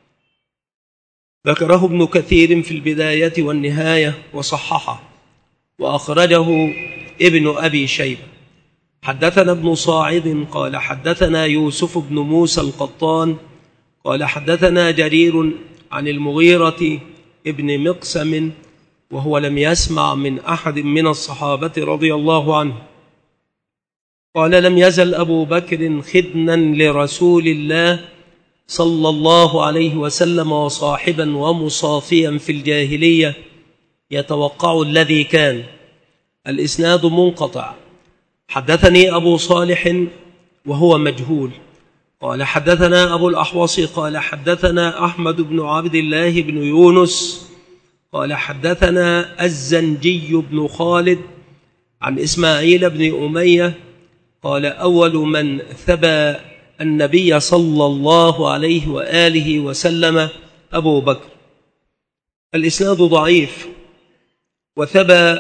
ذكره ابن كثير في البداية والنهاية وصححه، وأخرجه ابن أبي شيبة. حدثنا ابن صاعد قال حدثنا يوسف بن موسى القطان قال حدثنا جرير عن المغيرة ابن مقسم وهو لم يسمع من أحد من الصحابة رضي الله عنه قال لم يزل أبو بكر خدنا لرسول الله صلى الله عليه وسلم وصاحبا ومصافيا في الجاهلية يتوقع الذي كان. الإسناد منقطع. حدثني أبو صالح وهو مجهول قال حدثنا أبو الأحوص قال حدثنا أحمد بن عبد الله بن يونس قال حدثنا الزنجي بن خالد عن إسماعيل بن أمية قال أول من ثبى النبي صلى الله عليه وآله وسلم أبو بكر. الإسناد ضعيف. وثبى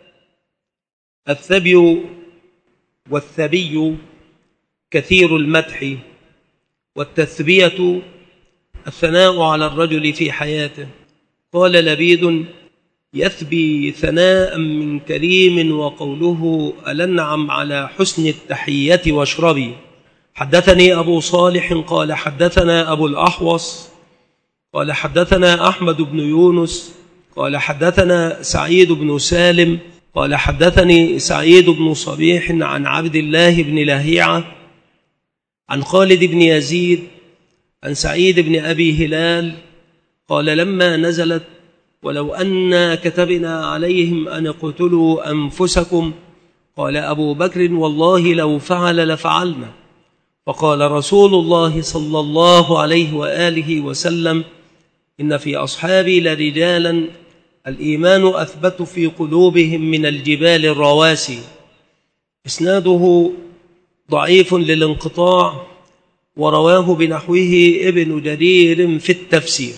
الثبي والثبي كثير المدح، والتثبية الثناء على الرجل في حياته. قال لبيد يثبي ثناء من كريم وقوله ألنعم على حسن التحية واشربي. حدثني أبو صالح قال حدثنا أبو الأحوص قال حدثنا أحمد بن يونس قال حدثنا سعيد بن سالم قال حدثني سعيد بن صبيح عن عبد الله بن لهيعة عن خالد بن يزيد عن سعيد بن أبي هلال قال لما نزلت ولو أنا كتبنا عليهم أن اقتلوا أنفسكم قال أبو بكر والله لو فعل لفعلنا. فقال رسول الله صلى الله عليه وآله وسلم إن في أصحابي لرجالا الإيمان أثبت في قلوبهم من الجبال الرواسي. إسناده ضعيف للانقطاع ورواه بنحوه ابن جرير في التفسير.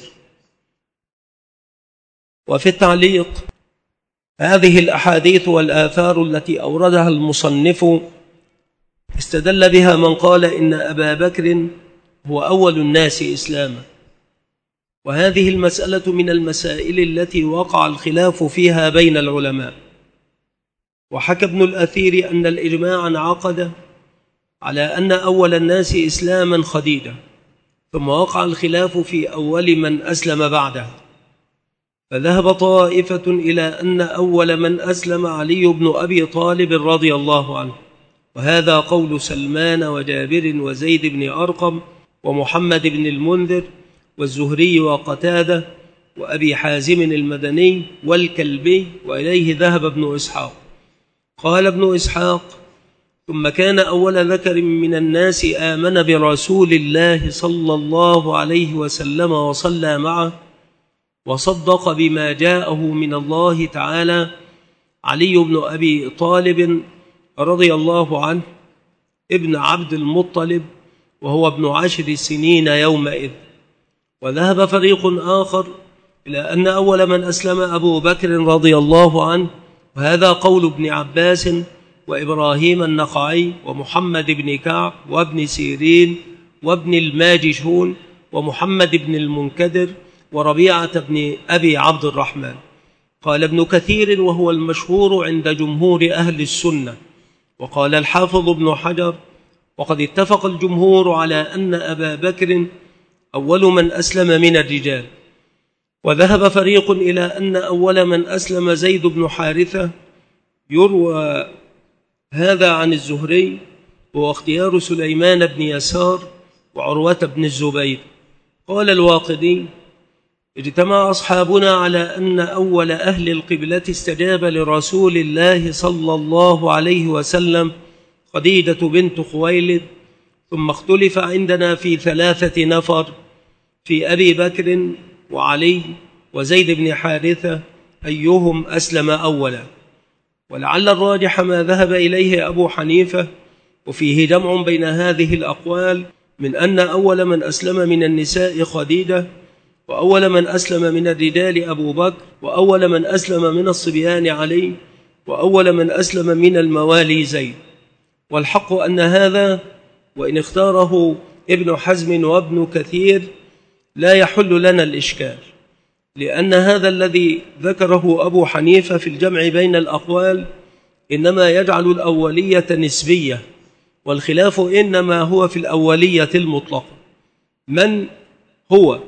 وفي التعليق هذه الأحاديث والآثار التي أوردها المصنف استدل بها من قال إن أبا بكر هو أول الناس إسلاما، وهذه المسألة من المسائل التي وقع الخلاف فيها بين العلماء. وحكى ابن الأثير أن الإجماع انعقد على أن أول الناس إسلاما خديجة، ثم وقع الخلاف في أول من أسلم بعدها، فذهب طائفة إلى أن أول من أسلم علي بن أبي طالب رضي الله عنه، وهذا قول سلمان وجابر وزيد بن أرقم ومحمد بن المنذر والزهري وقتادة وأبي حازم المدني والكلبي، وإليه ذهب ابن إسحاق. قال ابن إسحاق ثم كان أول ذكر من الناس آمن برسول الله صلى الله عليه وسلم وصلى معه وصدق بما جاءه من الله تعالى علي بن أبي طالب رضي الله عنه ابن عبد المطلب، وهو ابن عشر سنين يومئذ. وذهب فريق آخر إلى أن أول من أسلم أبو بكر رضي الله عنه، وهذا قول ابن عباس وإبراهيم النخعي ومحمد بن كعب وابن سيرين وابن الماجشون ومحمد بن المنكدر وربيعة بن أبي عبد الرحمن. قال ابن كثير وهو المشهور عند جمهور أهل السنة. وقال الحافظ ابن حجر وقد اتفق الجمهور على أن أبا بكر أول من أسلم من الرجال. وذهب فريق إلى أن أول من أسلم زيد بن حارثة، يروى هذا عن الزهري، وهو اختيار سليمان بن يسار وعروة بن الزبير. قال الواقدي اجتمع أصحابنا على أن أول أهل القبلة استجاب لرسول الله صلى الله عليه وسلم خديجة بنت خويلد، ثم اختلف عندنا في ثلاثة نفر، في أبي بكر وعلي وزيد بن حارثة أيهم أسلم أولا. ولعل الراجح ما ذهب إليه أبو حنيفة، وفيه جمع بين هذه الأقوال، من أن أول من أسلم من النساء خديجة، وأول من أسلم من الرجال أبو بكر، وأول من أسلم من الصبيان علي، وأول من أسلم من الموالي زيد. والحق أن هذا وإن اختاره ابن حزم وابن كثير لا يحل لنا الإشكال، لأن هذا الذي ذكره أبو حنيفة في الجمع بين الأقوال إنما يجعل الأولية نسبية، والخلاف إنما هو في الأولية المطلقة. من هو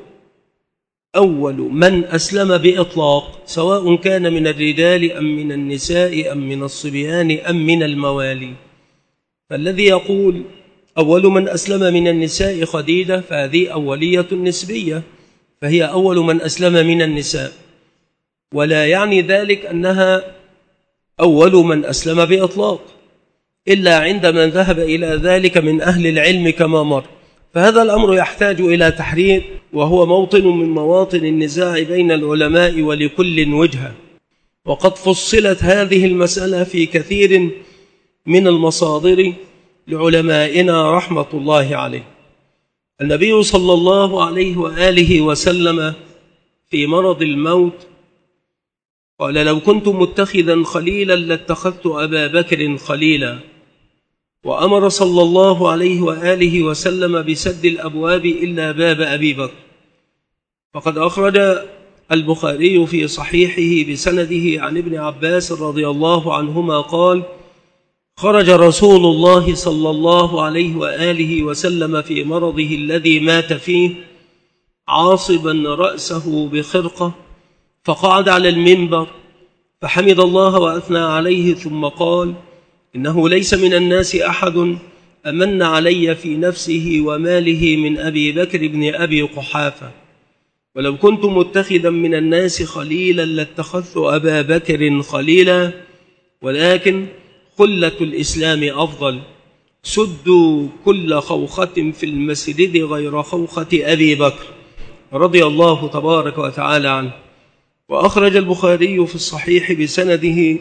أول من أسلم بإطلاق، سواء كان من الرجال أم من النساء أم من الصبيان أم من الموالي؟ فالذي يقول أول من أسلم من النساء خديجة فهذه أولية نسبية، فهي أول من أسلم من النساء، ولا يعني ذلك أنها أول من أسلم بإطلاق إلا عند من ذهب إلى ذلك من أهل العلم كما مر. فهذا الأمر يحتاج إلى تحرير، وهو موطن من مواطن النزاع بين العلماء ولكل وجهة، وقد فصلت هذه المسألة في كثير من المصادر لعلمائنا رحمة الله عليه. النبي صلى الله عليه وآله وسلم في مرض الموت قال: لو كنت متخذا خليلا لاتخذت أبا بكر خليلا. وأمر صلى الله عليه وآله وسلم بسد الأبواب إلا باب أبي بكر. فقد أخرج البخاري في صحيحه بسنده عن ابن عباس رضي الله عنهما قال: خرج رسول الله صلى الله عليه وآله وسلم في مرضه الذي مات فيه عاصبا رأسه بخرقة، فقعد على المنبر فحمد الله وأثنى عليه، ثم قال: إنه ليس من الناس أحد أمن علي في نفسه وماله من أبي بكر بن أبي قحافة، ولو كنت متخذا من الناس خليلا لاتخذت أبا بكر خليلا، ولكن خلة الإسلام أفضل. سدوا كل خوخة في المسجد غير خوخة أبي بكر رضي الله تبارك وتعالى عنه. وأخرج البخاري في الصحيح بسنده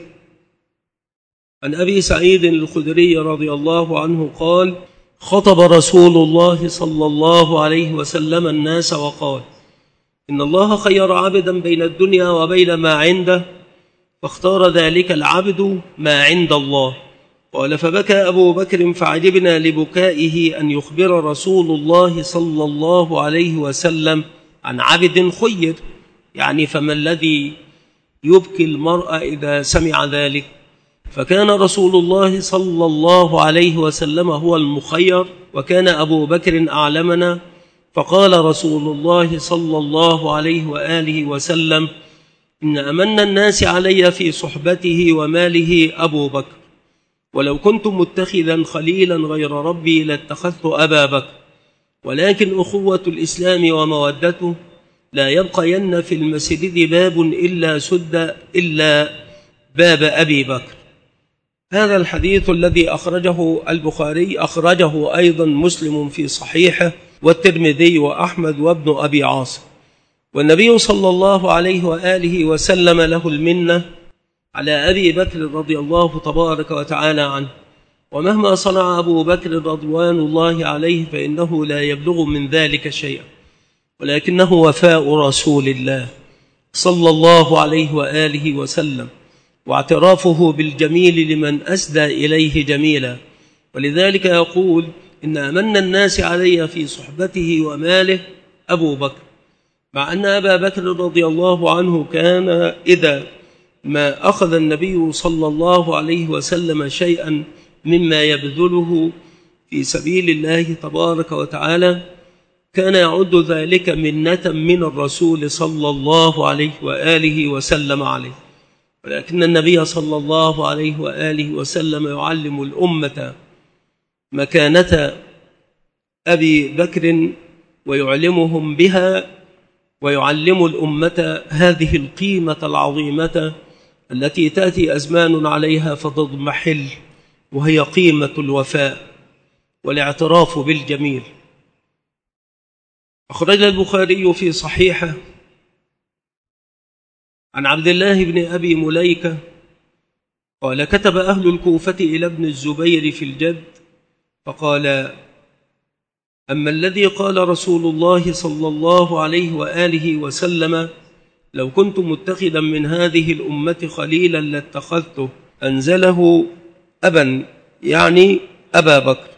عن أبي سعيد الخدري رضي الله عنه قال: خطب رسول الله صلى الله عليه وسلم الناس وقال: إن الله خير عبدا بين الدنيا وبين ما عنده، فاختار ذلك العبد ما عند الله. قال: فبكى أبو بكر فعجبنا لبكائه أن يخبر رسول الله صلى الله عليه وسلم عن عبد خير، يعني فما الذي يبكي المرء إذا سمع ذلك؟ فكان رسول الله صلى الله عليه وسلم هو المخير، وكان أبو بكر أعلمنا. فقال رسول الله صلى الله عليه وآله وسلم: إن أمن الناس علي في صحبته وماله أبو بكر، ولو كنت متخذا خليلا غير ربي لاتخذت أبا بكر، ولكن أخوة الإسلام ومودته لا يبقين في المسجد باب إلا سد إلا باب أبي بكر. هذا الحديث الذي أخرجه البخاري أخرجه أيضا مسلم في صحيحه، والترمذي وأحمد وابن أبي عاصم. والنبي صلى الله عليه وآله وسلم له المنة على أبي بكر رضي الله تبارك وتعالى عنه، ومهما صنع أبو بكر رضوان الله عليه فإنه لا يبلغ من ذلك شيئا، ولكنه وفاء رسول الله صلى الله عليه وآله وسلم، واعترافه بالجميل لمن أسدى إليه جميلا. ولذلك يقول: إن أمن الناس علي في صحبته وماله أبو بكر، مع أن أبا بكر رضي الله عنه كان إذا ما أخذ النبي صلى الله عليه وسلم شيئا مما يبذله في سبيل الله تبارك وتعالى كان يعد ذلك منة من الرسول صلى الله عليه وآله وسلم عليه. ولكن النبي صلى الله عليه وآله وسلم يعلم الأمة مكانة أبي بكر ويعلمهم بها، ويعلم الأمة هذه القيمة العظيمة التي تأتي أزمان عليها فتضمحل، وهي قيمة الوفاء والاعتراف بالجميل. أخرج البخاري في صحيحه عن عبد الله بن أبي مليكة قال: كتب أهل الكوفة إلى ابن الزبير في الجد فقال: أما الذي قال رسول الله صلى الله عليه وآله وسلم: لو كنت متخذا من هذه الأمة خليلا لاتخذته، أنزله أبا يعني أبا بكر.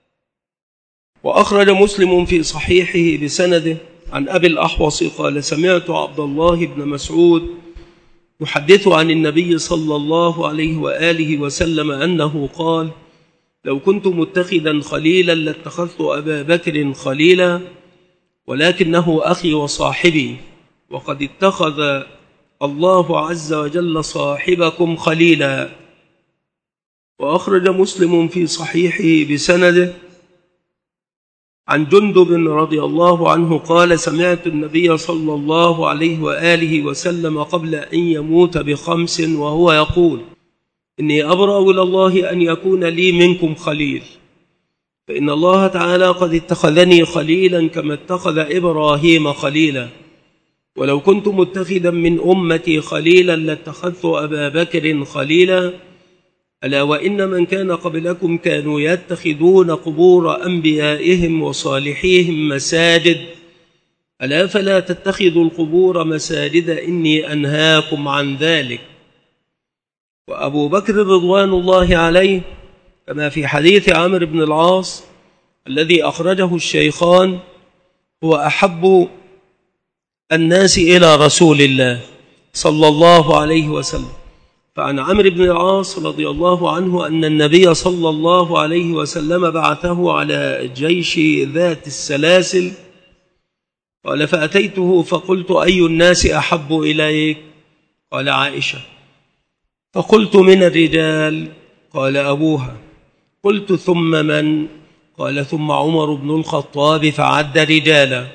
وأخرج مسلم في صحيحه بسنده عن أبي الأحوص قال: سمعت عبد الله بن مسعود يحدث عن النبي صلى الله عليه وآله وسلم أنه قال: لو كنت متخذا خليلا لاتخذت أبا بكر خليلا، ولكنه أخي وصاحبي، وقد اتخذ الله عز وجل صاحبكم خليلا. وأخرج مسلم في صحيحه بسنده عن جندب رضي الله عنه قال: سمعت النبي صلى الله عليه وآله وسلم قبل أن يموت بخمس وهو يقول: إني أبرأ إلى الله أن يكون لي منكم خليل، فإن الله تعالى قد اتخذني خليلا كما اتخذ إبراهيم خليلا، ولو كنت متخذا من أمتي خليلا لاتخذت أبا بكر خليلا. ألا وإن من كان قبلكم كانوا يتخذون قبور أنبيائهم وصالحيهم مساجد، ألا فلا تتخذوا القبور مساجد إني أنهاكم عن ذلك. وأبو بكر رضوان الله عليه كما في حديث عمرو بن العاص الذي أخرجه الشيخان هو أحب الناس إلى رسول الله صلى الله عليه وسلم. فعن عمرو بن العاص رضي الله عنه أن النبي صلى الله عليه وسلم بعثه على جيش ذات السلاسل، قال: فأتيته فقلت: أي الناس أحب إليك؟ قال: عائشة. فقلت: من الرجال؟ قال: أبوها. قلت: ثم من؟ قال: ثم عمر بن الخطاب، فعد رجالا.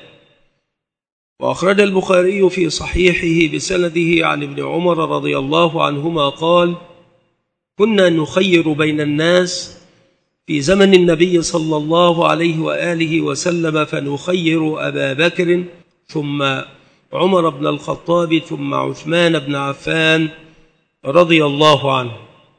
وأخرج البخاري في صحيحه بسنده عن ابن عمر رضي الله عنهما قال: كنا نخير بين الناس في زمن النبي صلى الله عليه وآله وسلم، فنخير أبا بكر ثم عمر بن الخطاب ثم عثمان بن عفان رضي الله عنه.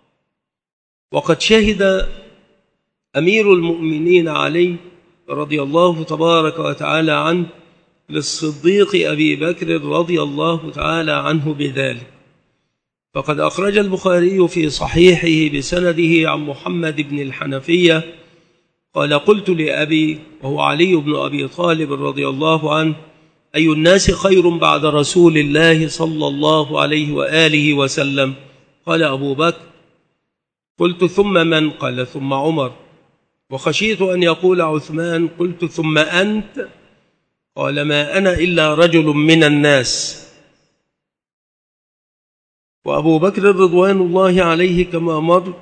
وقد شهد أمير المؤمنين علي رضي الله تبارك وتعالى عنه للصديق أبي بكر رضي الله تعالى عنه بذلك. فقد أخرج البخاري في صحيحه بسنده عن محمد بن الحنفية قال: قلت لأبي وهو علي بن أبي طالب رضي الله عنه: أي الناس خير بعد رسول الله صلى الله عليه وآله وسلم؟ قال: أبو بكر. قلت: ثم من؟ قال: ثم عمر. وخشيت أن يقول عثمان. قلت: ثم أنت؟ قال: ما أنا إلا رجل من الناس. وأبو بكر رضوان الله عليه كما مر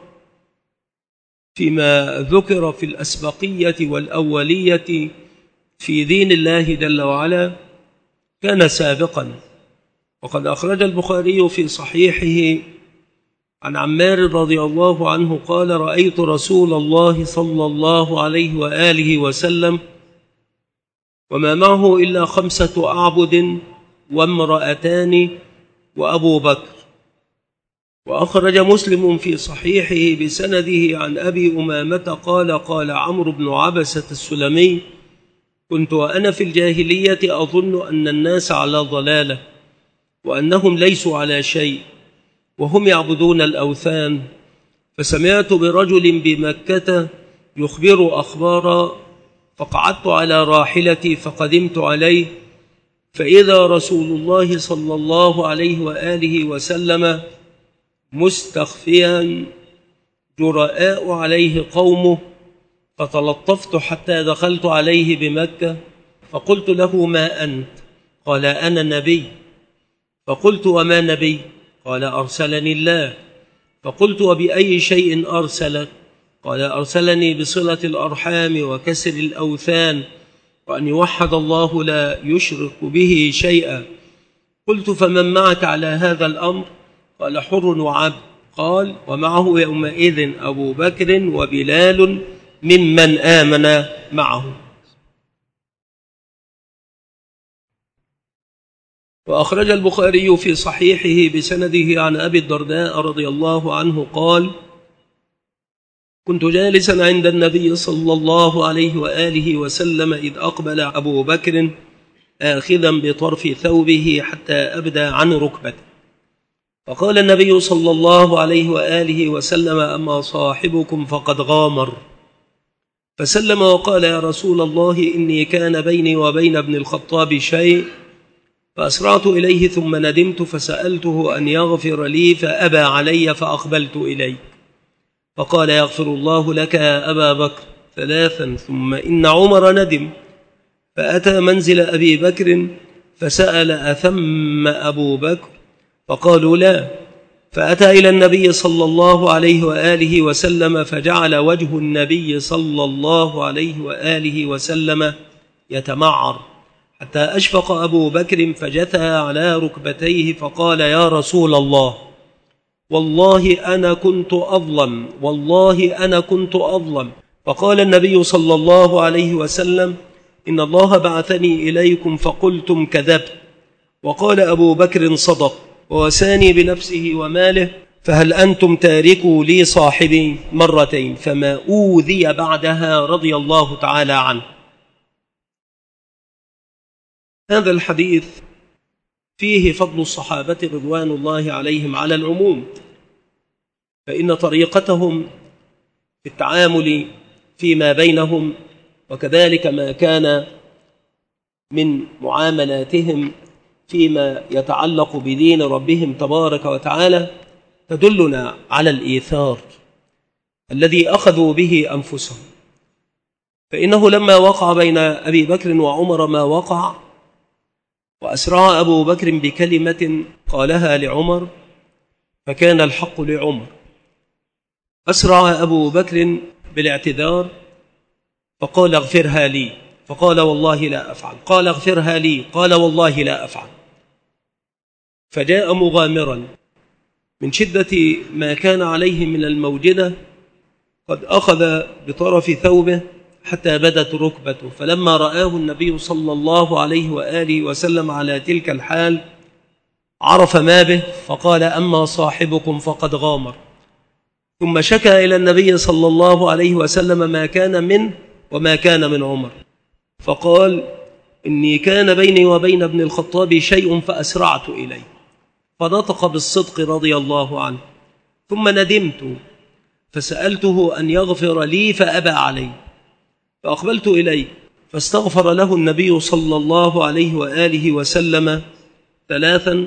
فيما ذكر في الأسبقية والأولية في دين الله جل وعلا كان سابقا. وقد أخرج البخاري في صحيحه عن عمار رضي الله عنه قال: رأيت رسول الله صلى الله عليه وآله وسلم وما معه إلا خمسة أعبد وامرأتان وأبو بكر. وأخرج مسلم في صحيحه بسنده عن أبي أمامة قال: قال عمرو بن عبسة السلمي: كنت وأنا في الجاهلية أظن أن الناس على ضلالة وأنهم ليسوا على شيء وهم يعبدون الأوثان، فسمعت برجل بمكة يخبر أخبارا، فقعدت على راحلتي فقدمت عليه، فإذا رسول الله صلى الله عليه وآله وسلم مستخفيا جراء عليه قومه، فتلطفت حتى دخلت عليه بمكة، فقلت له: ما أنت؟ قال: أنا نبي. فقلت: وما نبي؟ قال: أرسلني الله. فقلت: وبأي شيء أرسلك؟ قال: أرسلني بصلة الأرحام وكسر الأوثان وأن يوحد الله لا يشرك به شيئا. قلت: فمن معك على هذا الأمر؟ قال: حر وعبد. قال: ومعه يومئذ أبو بكر وبلال ممن آمن معه. وأخرج البخاري في صحيحه بسنده عن أبي الدرداء رضي الله عنه قال: كنت جالسا عند النبي صلى الله عليه وآله وسلم إذ أقبل أبو بكر آخذا بطرف ثوبه حتى أبدى عن ركبته، فقال النبي صلى الله عليه وآله وسلم: أما صاحبكم فقد غامر. فسلم وقال: يا رسول الله، إني كان بيني وبين ابن الخطاب شيء فأسرعت إليه ثم ندمت فسألته أن يغفر لي فأبى علي فأقبلت إليه فقال يغفر الله لك يا أبا بكر ثلاثا. ثم إن عمر ندم فأتى منزل أبي بكر فسأل أثم أبو بكر فقالوا لا. فأتى إلى النبي صلى الله عليه وآله وسلم فجعل وجه النبي صلى الله عليه وآله وسلم يتمعر حتى أشفق أبو بكر فجثى على ركبتيه فقال يا رسول الله والله أنا كنت أظلم والله أنا كنت أظلم. فقال النبي صلى الله عليه وسلم إن الله بعثني إليكم فقلتم كذبت. وقال أبو بكر صدق ووساني بنفسه وماله فهل أنتم تاركوا لي صاحبي مرتين فما أوذي بعدها رضي الله تعالى عنه. هذا الحديث فيه فضل الصحابة رضوان الله عليهم على العموم، فإن طريقتهم في التعامل فيما بينهم وكذلك ما كان من معاملاتهم فيما يتعلق بدين ربهم تبارك وتعالى تدلنا على الإيثار الذي أخذوا به أنفسهم. فإنه لما وقع بين أبي بكر وعمر ما وقع وأسرع أبو بكر بكلمة قالها لعمر فكان الحق لعمر. أسرع أبو بكر بالاعتذار فقال اغفرها لي فقال والله لا أفعل. قال اغفرها لي قال والله لا أفعل. فجاء مغامرا من شدة ما كان عليه من الموجدة قد أخذ بطرف ثوبه حتى بدت ركبته. فلما رآه النبي صلى الله عليه وآله وسلم على تلك الحال عرف ما به فقال أما صاحبكم فقد غامر. ثم شكى إلى النبي صلى الله عليه وسلم ما كان منه وما كان من عمر فقال إني كان بيني وبين ابن الخطاب شيء فأسرعت إليه فنطق بالصدق رضي الله عنه. ثم ندمت فسألته أن يغفر لي فأبى علي فأقبلت إليه فاستغفر له النبي صلى الله عليه وآله وسلم ثلاثا.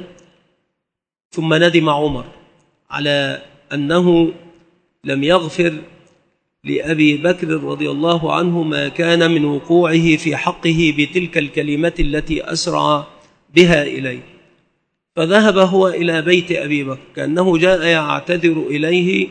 ثم ندم عمر على أنه لم يغفر لأبي بكر رضي الله عنه ما كان من وقوعه في حقه بتلك الكلمة التي أسرع بها إليه. فذهب هو إلى بيت أبي بكر كأنه جاء يعتذر إليه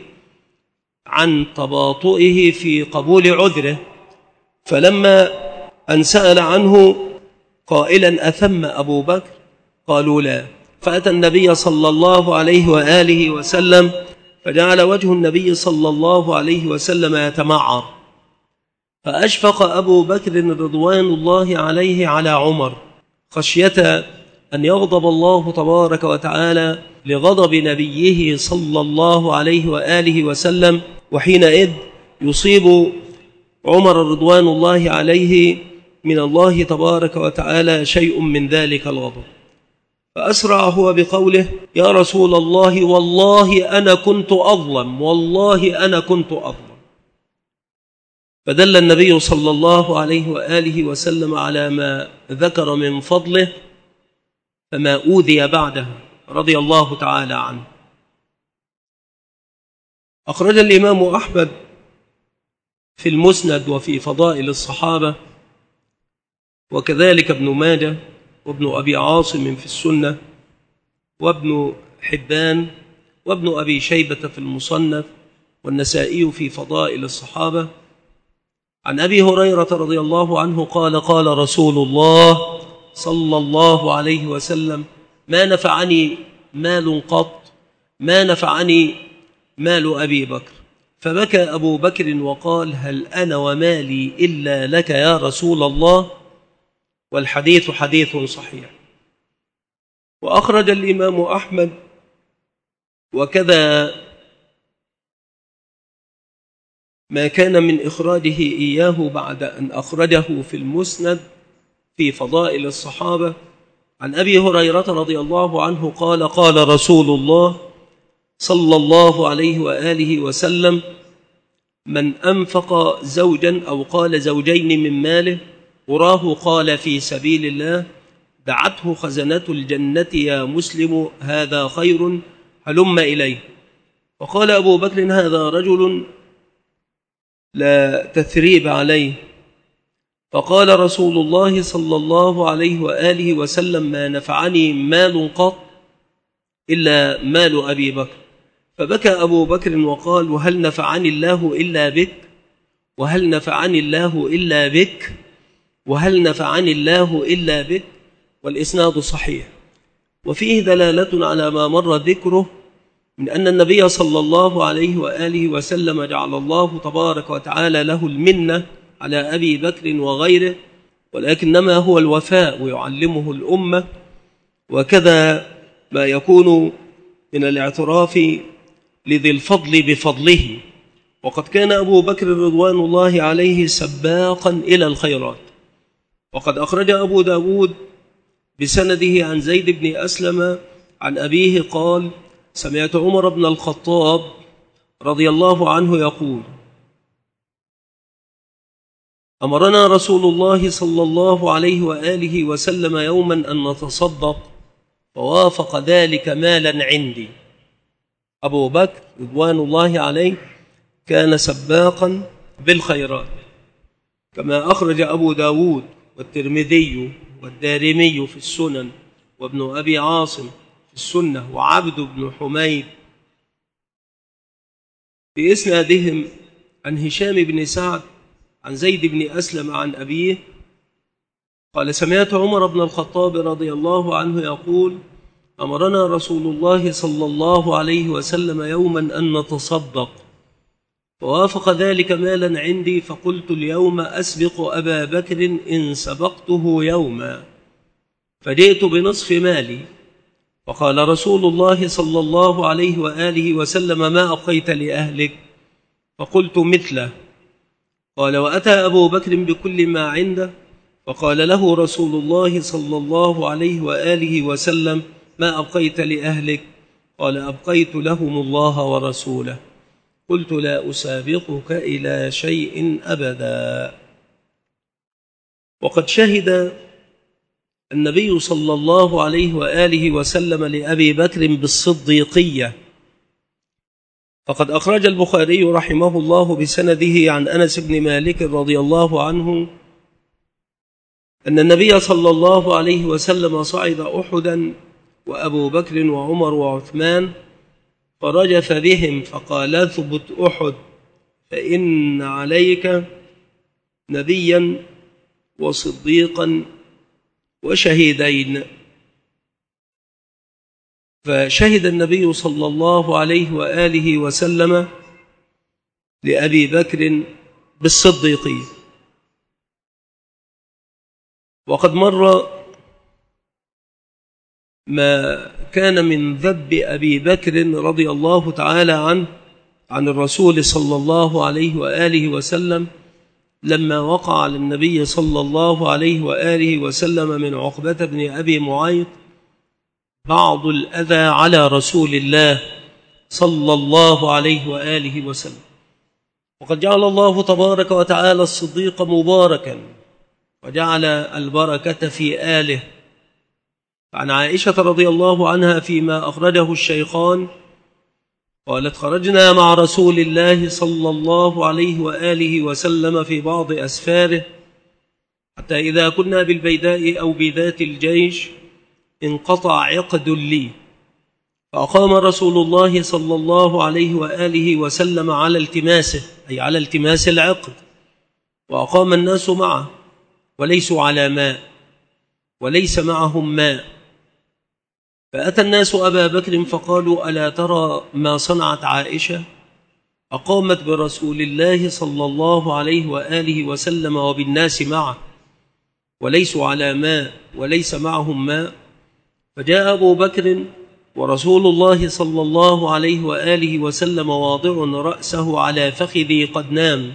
عن تباطؤه في قبول عذره. فلما أن سأل عنه قائلا أثم أبو بكر قالوا لا. فأتى النبي صلى الله عليه وآله وسلم فجعل وجه النبي صلى الله عليه وسلم يتمعر فأشفق أبو بكر رضوان الله عليه على عمر خشية أن يغضب الله تبارك وتعالى لغضب نبيه صلى الله عليه وآله وسلم. وحينئذ يصيب عمر رضوان الله عليه من الله تبارك وتعالى شيء من ذلك الغضب. فأسرع هو بقوله يا رسول الله والله أنا كنت أظلم والله أنا كنت أظلم. فدل النبي صلى الله عليه وآله وسلم على ما ذكر من فضله فما أوذي بعده رضي الله تعالى عنه. أخرج الإمام أحمد في المسند وفي فضائل الصحابة وكذلك ابن ماجه وابن أبي عاصم في السنة وابن حبان وابن أبي شيبة في المصنف والنسائي في فضائل الصحابة عن أبي هريرة رضي الله عنه قال قال رسول الله صلى الله عليه وسلم ما نفعني مال قط ما نفعني مال أبي بكر. فبكى أبو بكر وقال هل أنا ومالي إلا لك يا رسول الله. والحديث حديث صحيح. وأخرج الإمام أحمد وكذا ما كان من إخراجه إياه بعد أن أخرجه في المسند في فضائل الصحابة عن أبي هريرة رضي الله عنه قال قال رسول الله صلى الله عليه وآله وسلم من أنفق زوجا أو قال زوجين من ماله وراه قال في سبيل الله دعته خزنة الجنة يا مسلم هذا خير هلم إليه. فقال أبو بكر هذا رجل لا تثريب عليه. فقال رسول الله صلى الله عليه وآله وسلم ما نفعني مال قط إلا مال أبي بكر. فبكى أبو بكر وقال وهل نفعني الله إلا بك وهل نفعني الله إلا بك وهل نفعني الله إلا بك. والإسناد صحيح. وفيه دلالة على ما مر ذكره من أن النبي صلى الله عليه وآله وسلم جعل الله تبارك وتعالى له المنة على أبي بكر وغيره، ولكنما هو الوفاء ويعلمه الأمة، وكذا ما يكون من الاعتراف لذي الفضل بفضله. وقد كان أبو بكر رضوان الله عليه سباقا إلى الخيرات. وقد أخرج أبو داود بسنده عن زيد بن أسلم عن أبيه قال سمعت عمر بن الخطاب رضي الله عنه يقول أمرنا رسول الله صلى الله عليه وآله وسلم يوما أن نتصدق فوافق ذلك مالا عندي. أبو بكر رضوان الله عليه كان سباقا بالخيرات، كما أخرج أبو داود والترمذي والدارمي في السنن وابن أبي عاصم في السنة وعبد بن حميد بإسنادهم عن هشام بن سعد عن زيد بن أسلم عن أبيه قال سمعت عمر بن الخطاب رضي الله عنه يقول أمرنا رسول الله صلى الله عليه وسلم يوما أن نتصدق فوافق ذلك مالا عندي فقلت اليوم أسبق أبا بكر إن سبقته يوما، فجئت بنصف مالي. وقال رسول الله صلى الله عليه وآله وسلم ما أبقيت لأهلك؟ فقلت مثله. قال وأتى أبو بكر بكل ما عنده فقال له رسول الله صلى الله عليه وآله وسلم ما أبقيت لأهلك؟ قال أبقيت لهم الله ورسوله. قلت لا أسابقك إلى شيء أبدا. وقد شهد النبي صلى الله عليه وآله وسلم لأبي بكر بالصديقية. فقد أخرج البخاري رحمه الله بسنده عن أنس بن مالك رضي الله عنه أن النبي صلى الله عليه وسلم صعد أحدا وأبو بكر وعمر وعثمان فرجف بهم فقال اثبت أحد فإن عليك نبيا وصديقا وشهيدين. فشهد النبي صلى الله عليه وآله وسلم لأبي بكر بالصديقية. وقد مر ما كان من ذب أبي بكر رضي الله تعالى عنه عن الرسول صلى الله عليه وآله وسلم لما وقع على النبي صلى الله عليه وآله وسلم من عقبة بن أبي معيط بعض الأذى على رسول الله صلى الله عليه وآله وسلم. وقد جعل الله تبارك وتعالى الصديق مباركا وجعل البركة في آله. عن عائشة رضي الله عنها فيما أخرجه الشيخان قالت خرجنا مع رسول الله صلى الله عليه وآله وسلم في بعض أسفاره حتى إذا كنا بالبيداء أو بذات الجيش انقطع عقد لي فأقام رسول الله صلى الله عليه وآله وسلم على التماسه أي على التماس العقد، وأقام الناس معه وليسوا على ماء وليس معهم ماء. فأتى الناس أبا بكر فقالوا ألا ترى ما صنعت عائشة؟ أقامت برسول الله صلى الله عليه وآله وسلم وبالناس معه وليسوا على ماء وليس معهم ماء. فجاء أبو بكر ورسول الله صلى الله عليه وآله وسلم واضع رأسه على فخذي قد نام،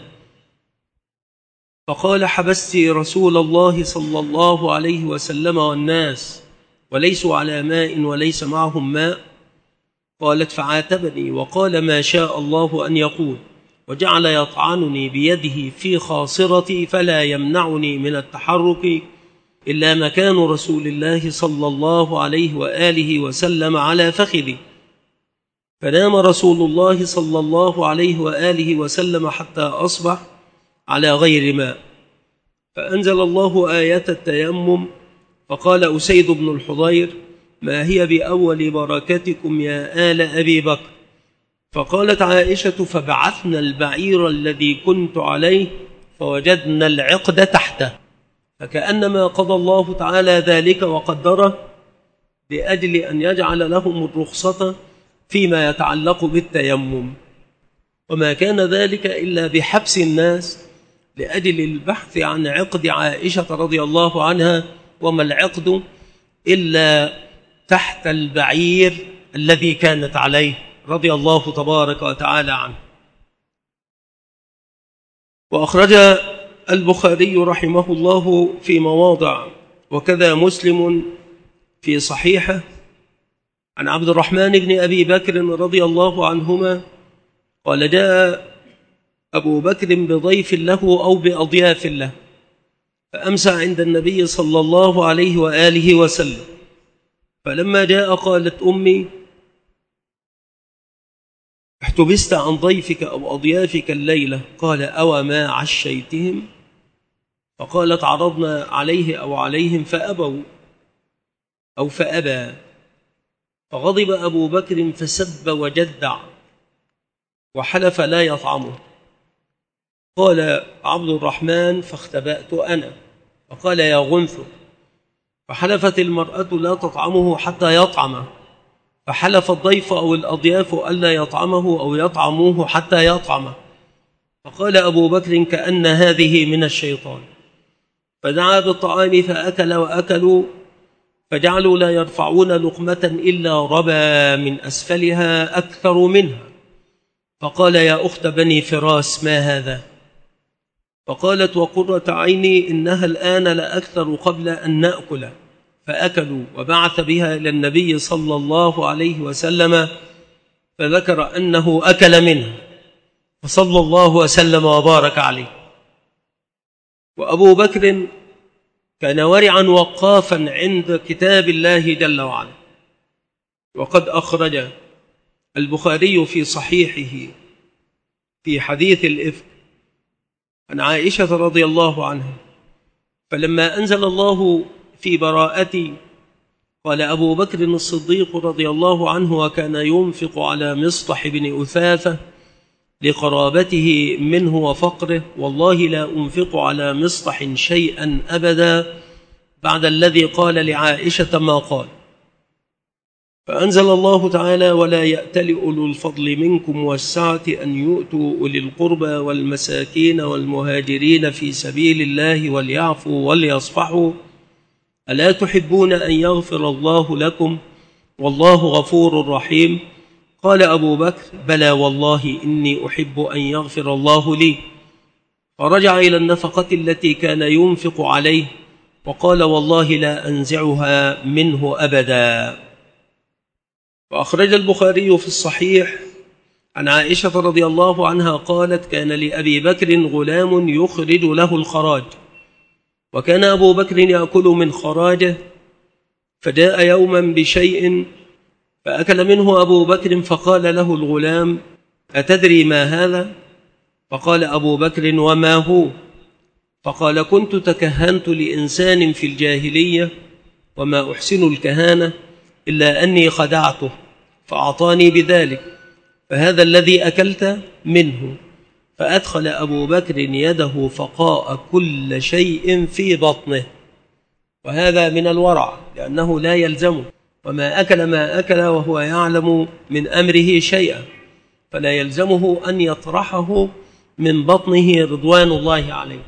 فقال حبست رسول الله صلى الله عليه وسلم والناس وليسوا على ماء وليس معهم ماء؟ قالت فعاتبني وقال ما شاء الله أن يقول وجعل يطعنني بيده في خاصرتي فلا يمنعني من التحرك إلا مكان رسول الله صلى الله عليه وآله وسلم على فخذي، فنام رسول الله صلى الله عليه وآله وسلم حتى أصبح على غير ماء، فأنزل الله آية التيمم، فقال أسيد بن الحضير: ما هي بأول بركتكم يا آل أبي بكر؟ فقالت عائشة: فبعثنا البعير الذي كنت عليه فوجدنا العقد تحته، فكأنما قضى الله تعالى ذلك وقدره لأجل أن يجعل لهم الرخصة فيما يتعلق بالتيمم، وما كان ذلك إلا بحبس الناس لأجل البحث عن عقد عائشة رضي الله عنها، وما العقد إلا تحت البعير الذي كانت عليه رضي الله تبارك وتعالى عنه. وأخرج البخاري رحمه الله في مواضع، وكذا مسلم في صحيحه، عن عبد الرحمن بن أبي بكر رضي الله عنهما قال: جاء أبو بكر بضيف له أو بأضياف له، فأمسى عند النبي صلى الله عليه وآله وسلم، فلما جاء قالت أمي: احتبست عن ضيفك أو أضيافك الليلة؟ قال: أو ما عشيتهم؟ فقالت: عرضنا عليه أو عليهم فأبوا أو فأبى، فغضب أبو بكر فسب وجدع وحلف لا يطعمه. قال عبد الرحمن: فاختبأت أنا، فقال: يا غنث، فحلفت المرأة لا تطعمه حتى يطعمه، فحلف الضيف أو الأضياف ألا يطعمه أو يطعموه حتى يطعمه، فقال أبو بكر: كأن هذه من الشيطان، فدعا بالطعام فأكل وأكلوا، فجعلوا لا يرفعون لقمة إلا ربا من أسفلها أكثر منها، فقال: يا أخت بني فراس، ما هذا؟ فقالت: وقرة عيني إنها الآن لأكثر قبل أن نأكل، فأكلوا، وبعث بها إلى النبي صلى الله عليه وسلم، فذكر أنه أكل منها، فصلى الله وسلم وبارك عليه. وأبو بكر كان ورعا وقافا عند كتاب الله جل وعلا، وقد أخرج البخاري في صحيحه في حديث الإفك عن عائشة رضي الله عنها، فلما أنزل الله في براءتي قال أبو بكر الصديق رضي الله عنه: وكان ينفق على مصطح بن أثاثة لقرابته منه وفقره، والله لا أنفق على مصطح شيئا أبدا بعد الذي قال لعائشة ما قال. فأنزل الله تعالى: ولا يأتل أولو الفضل منكم والسعة أن يؤتوا أولي القربى والمساكين والمهاجرين في سبيل الله وليعفوا وليصفحوا، ألا تحبون أن يغفر الله لكم والله غفور رحيم؟ قال أبو بكر: بلى والله إني أحب أن يغفر الله لي. فرجع إلى النفقة التي كان ينفق عليه وقال: والله لا أنزعها منه أبدا. وأخرج البخاري في الصحيح عن عائشة رضي الله عنها قالت: كان لأبي بكر غلام يخرج له الخراج، وكان أبو بكر يأكل من خراجه، فجاء يوما بشيء فأكل منه أبو بكر، فقال له الغلام: أتدري ما هذا؟ فقال أبو بكر: وما هو؟ فقال: كنت تكهنت لإنسان في الجاهلية وما أحسن الكهانة إلا أني خدعته فأعطاني بذلك، فهذا الذي أكلت منه. فأدخل أبو بكر يده فقاء كل شيء في بطنه، وهذا من الورع لأنه لا يلزمه، وما أكل ما أكل وهو يعلم من أمره شيئا، فلا يلزمه أن يطرحه من بطنه رضوان الله عليه.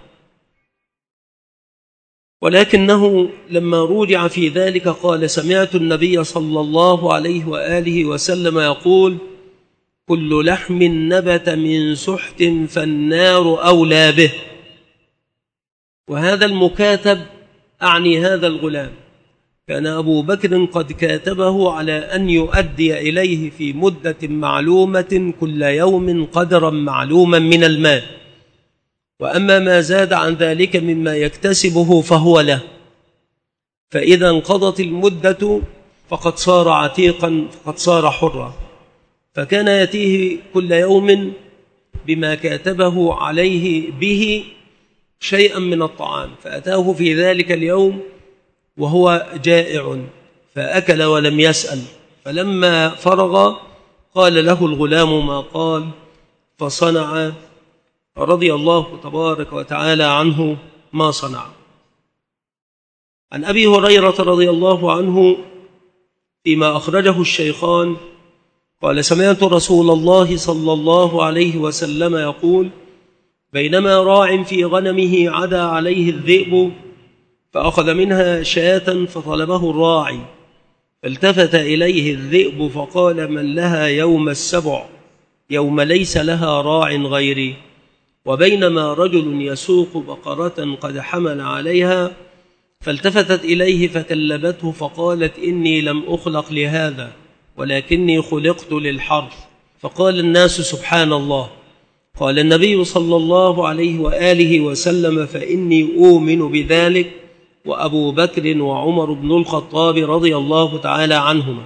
ولكنه لما رجع في ذلك قال: سمعت النبي صلى الله عليه وآله وسلم يقول: كل لحم نبت من سحت فالنار أولى به. وهذا المكاتب أعني هذا الغلام، كان أبو بكر قد كاتبه على أن يؤدي إليه في مدة معلومة كل يوم قدرا معلوما من المال، وأما ما زاد عن ذلك مما يكتسبه فهو له. فإذا انقضت المدة فقد صار عتيقا، فقد صار حرا. فكان يأتيه كل يوم بما كاتبه عليه به شيئا من الطعام، فأتاه في ذلك اليوم وهو جائع فأكل ولم يسأل، فلما فرغ قال له الغلام ما قال فصنع رضي الله تبارك وتعالى عنه ما صنع. عن أبي هريرة رضي الله عنه فيما أخرجه الشيخان قال سمعت رسول الله صلى الله عليه وسلم يقول بينما راع في غنمه عدا عليه الذئب فأخذ منها شاة فطلبه الراعي، فالتفت إليه الذئب فقال من لها يوم السبع يوم ليس لها راع غيري. وبينما رجل يسوق بقرة قد حمل عليها فالتفتت إليه فكلبته فقالت إني لم أخلق لهذا ولكني خلقت للحرث. فقال الناس سبحان الله. قال النبي صلى الله عليه وآله وسلم فإني أؤمن بذلك وأبو بكر وعمر بن الخطاب رضي الله تعالى عنهما.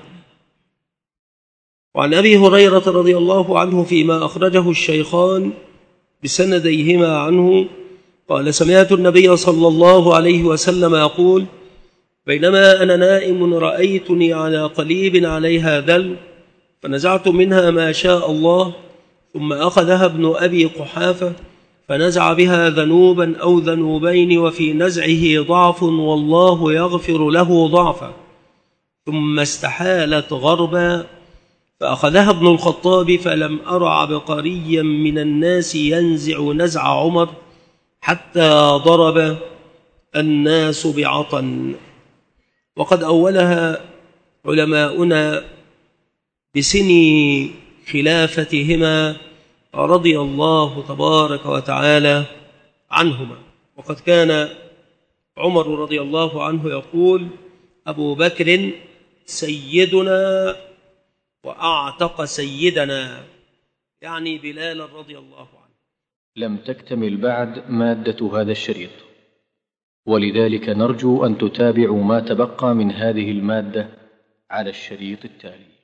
وعن أبي هريرة رضي الله عنه فيما أخرجه الشيخان بسنديهما عنه قال سمعت النبي صلى الله عليه وسلم يقول بينما أنا نائم رأيتني على قليب عليها دلو فنزعت منها ما شاء الله، ثم أخذها ابن أبي قحافة فنزع بها ذنوبا أو ذنوبين وفي نزعه ضعف والله يغفر له ضعفا، ثم استحالت غربا فأخذها ابن الخطاب فلم أر عبقريا من الناس ينزع نزع عمر حتى ضرب الناس بعطن. وقد أولها علماؤنا بسن خلافتهما رضي الله تبارك وتعالى عنهما. وقد كان عمر رضي الله عنه يقول أبو بكر سيدنا وأعتق سيدنا، يعني بلال رضي الله عنه. لم تكتمل بعد مادة هذا الشريط، ولذلك نرجو أن تتابعوا ما تبقى من هذه المادة على الشريط التالي.